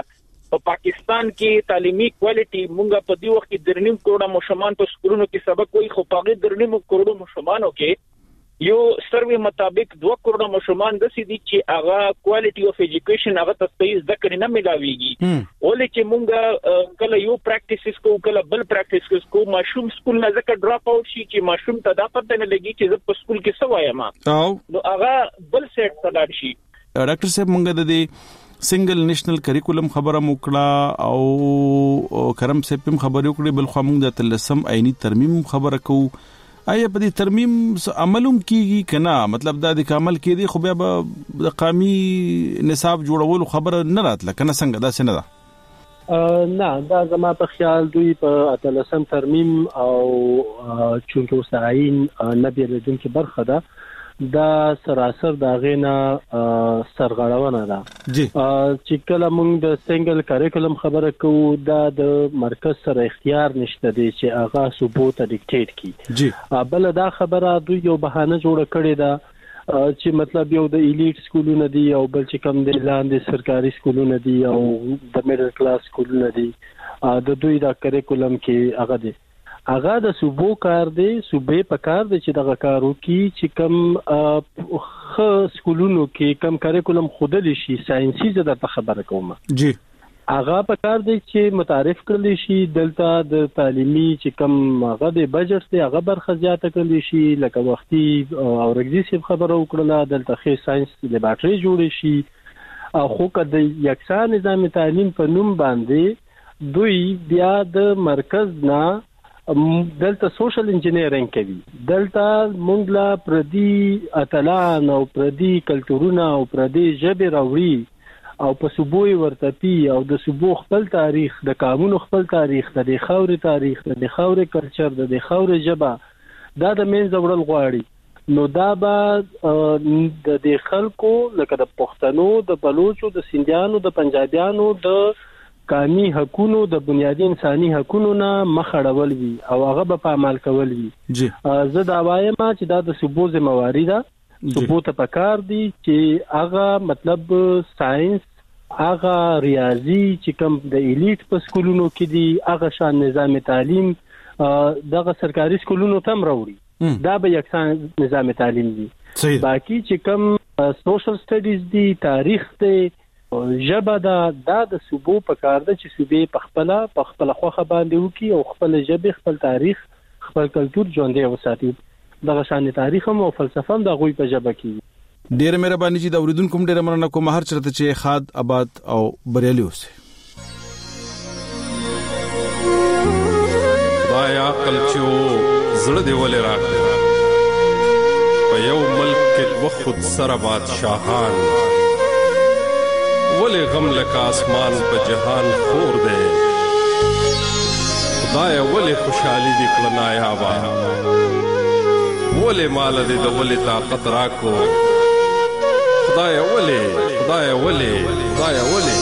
په پاکستان کې تعلیمي کوالټي مونږه په دی وخت کې درنیم کروڑه مشمان په سکولونو کې سبق وایي، خو په درنیم کروڑو مشمانو کې یو سروي مطابق دوه کروڑه مشمان د سې دي چې هغه کوالټي اف ایجوکیشن هغه ته صحیح ذکر نه ملاويږي. ولې چې مونږ کله یو پریکټیسز کو کله بل پریکټیسز کو ماشوم سکول نه ځکه ډراپ اوټ شي چې ماشوم ته دا پته نه لګي چې زه په سکول کې څه وایم، نو هغه بل سیټ ته لاړ شي. ډاکټر صاحب مونږ د دې سنگل نېشنل کریکولم خبره موکړه او کرم صاحب هم خبرې وکړې، بل خو موږ د تلسم عیني ترمیم خبره کوو. آیا په دې ترمیم عملوم کیږي کنه؟ مطلب دا د کامل کې دی خو بیا به د قومي نصاب جوړولو خبره نه راتله کنه؟ څنګه دا څنګه ده؟ نه دا زما په خیال دوی په اتلسم ترمیم او چونکه وسعین نه بیلدونکو برخه ده، دا سراسر دا غینا سرغړونه ده چې کله موږ د سنگل کریکولم خبره کوو دا د مرکز سره اختیار نشته دی چې هغه صوبو ته ډیکټیټ کړي. بل دا خبره دوی یو بهانه جوړه کړې ده چې مطلب یو د ایلیټ سکولونه دي او بل چې کوم د لاندې سرکاري سکولونه دي او د میډل کلاس سکولونه دي، د دوی دا کریکولم کې هغه دي هغه د صوبو کار دی، صوبې په کار دی چې دغه کار وکړي چې کم خ سکولونو کې کم کریکولم خودلی شي ساينسي زده ته خبره کوم جی هغه په کار دی چې متعارف کړل شي دلته د تعلیمي چې کم هغه د بجټ دی هغه برخه زیاته کړل شي، لکه وختي او رګزي خبره وکړه دلته خې ساينس لیبارټري جوړ شي. خو کله یکسان نظام تعلیم په نوم باندې دوی بیا د مرکز نه دلته سوشل انجینیرینګ کوي، دلته مونږ لا پردي اتلان او پردي کلچرونه او پردي ژبه راوړي او په صوبوي ورتپی او د صوبو خپل تاریخ د قانون خپل تاریخ د خاورې تاریخ د خاورې کلچر د خاورې ژبه دا د مين زوړل غواړي، نو دا به د خلکو لکه د پښتنو د بلوچو د سندیانو د پنجابیانو د قانوني حقوقو د بنیادی انساني حقوقو نه مخړول وي او هغه به په عمل کول وي. جی زه دا وایم چې دا د صوبو ذمہواری ده، صوبو ته پکار دي چې هغه مطلب ساينس هغه ریاضي چې کوم د ایلیټ په سکولونو کې دي هغه شان نظام تعلیم دغه سرکاري سکولونو تم راوړي، دا به یکسان نظام تعلیم دي. باقي چې کوم سوشل سټډیز دي، تاریخ دی، ژبه دا دا د صوبو په کار ده چې صوبې په خپل په خپل خوخه باندې وکي او خپل ژبه خپل تاریخ خپل کلچر ژوندۍ وساتي. دغه شان تاریخ هم او فلسفه هم د غوي په ژبه کې. ډیر مهرباني چې دا اوریدونکو ډیر مننه کوم هر چرته چې خاد آباد او بریالي اوسه. دایا کلچو زړه دی ولې راکړه په یو ملک کې وخت سره بادشاہان ولی غم لکا آسمان پا جہان خور دے خدایا ولی خوشحالی دی کلنایا با ولی مال دی دا ولی طاقت راکو خدایا ولی خدایا ولی خدایا ولی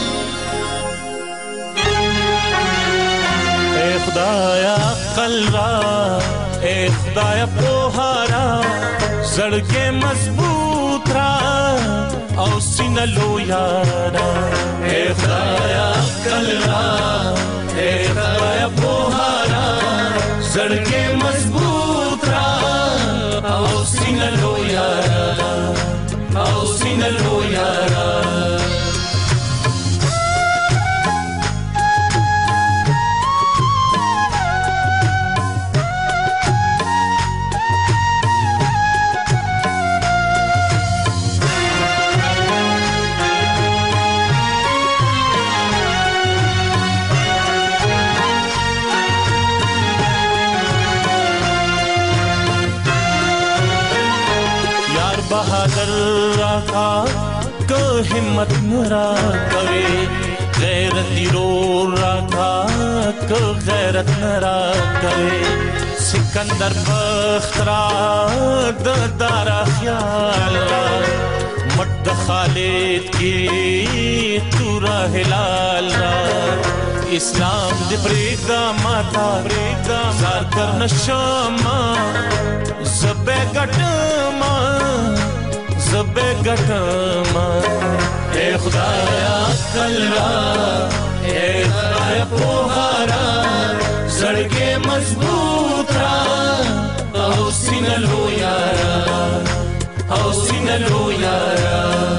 اے خدایا قلبا اے خدایا پوہارا زڑکے مضبوط را او سینه لویانا اے خدایا کلرا اے خدایا پوهارا زړګي مضبوط را او سینه لویانا او سینه لویانا बहादुर राखा को हिम्मत नरा कवे गैरती रो राखा को गैरत नरा कवे सिकंदर बख्तरा दारा ख्याल मट खालिद की तूरा हिलाल इस्लाम दे प्रेगा माता प्रेगा जार कर नशमा ज़बे गटमा زبه ګټما اے خدایا کلا اے خدایا پوهارا زړګي مضبوط را او سینلو یارا او سینلو یارا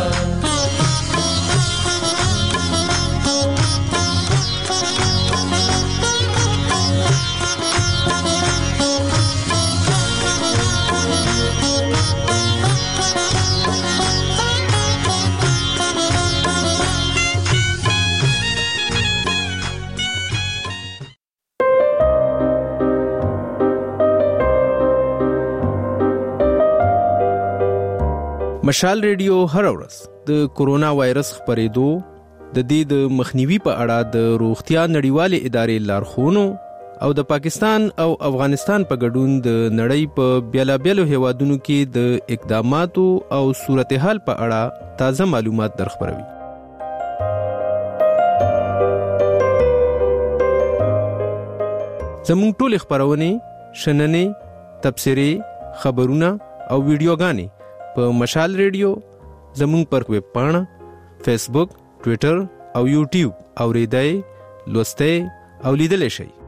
مشال ریډیو هر ورځ د کورونا وایرس خپرېدو د دې د مخنیوي په اړه د روغتیا نړیوالې ادارې لارښوونو او د پاکستان او افغانستان په ګډون د نړۍ په بیلابیلو هیوادونو کې د اقداماتو او صورتحال په اړه تازه معلومات درخبروي. زموږ ټول خبرونه شننې تبصرې خبرونه او ویډیوګانې په مشال ریډیو زموږ پر ویب پاڼه فیسبوک ټوئیټر او یوټیوب اوریدای لوستئ او لیدل شئ.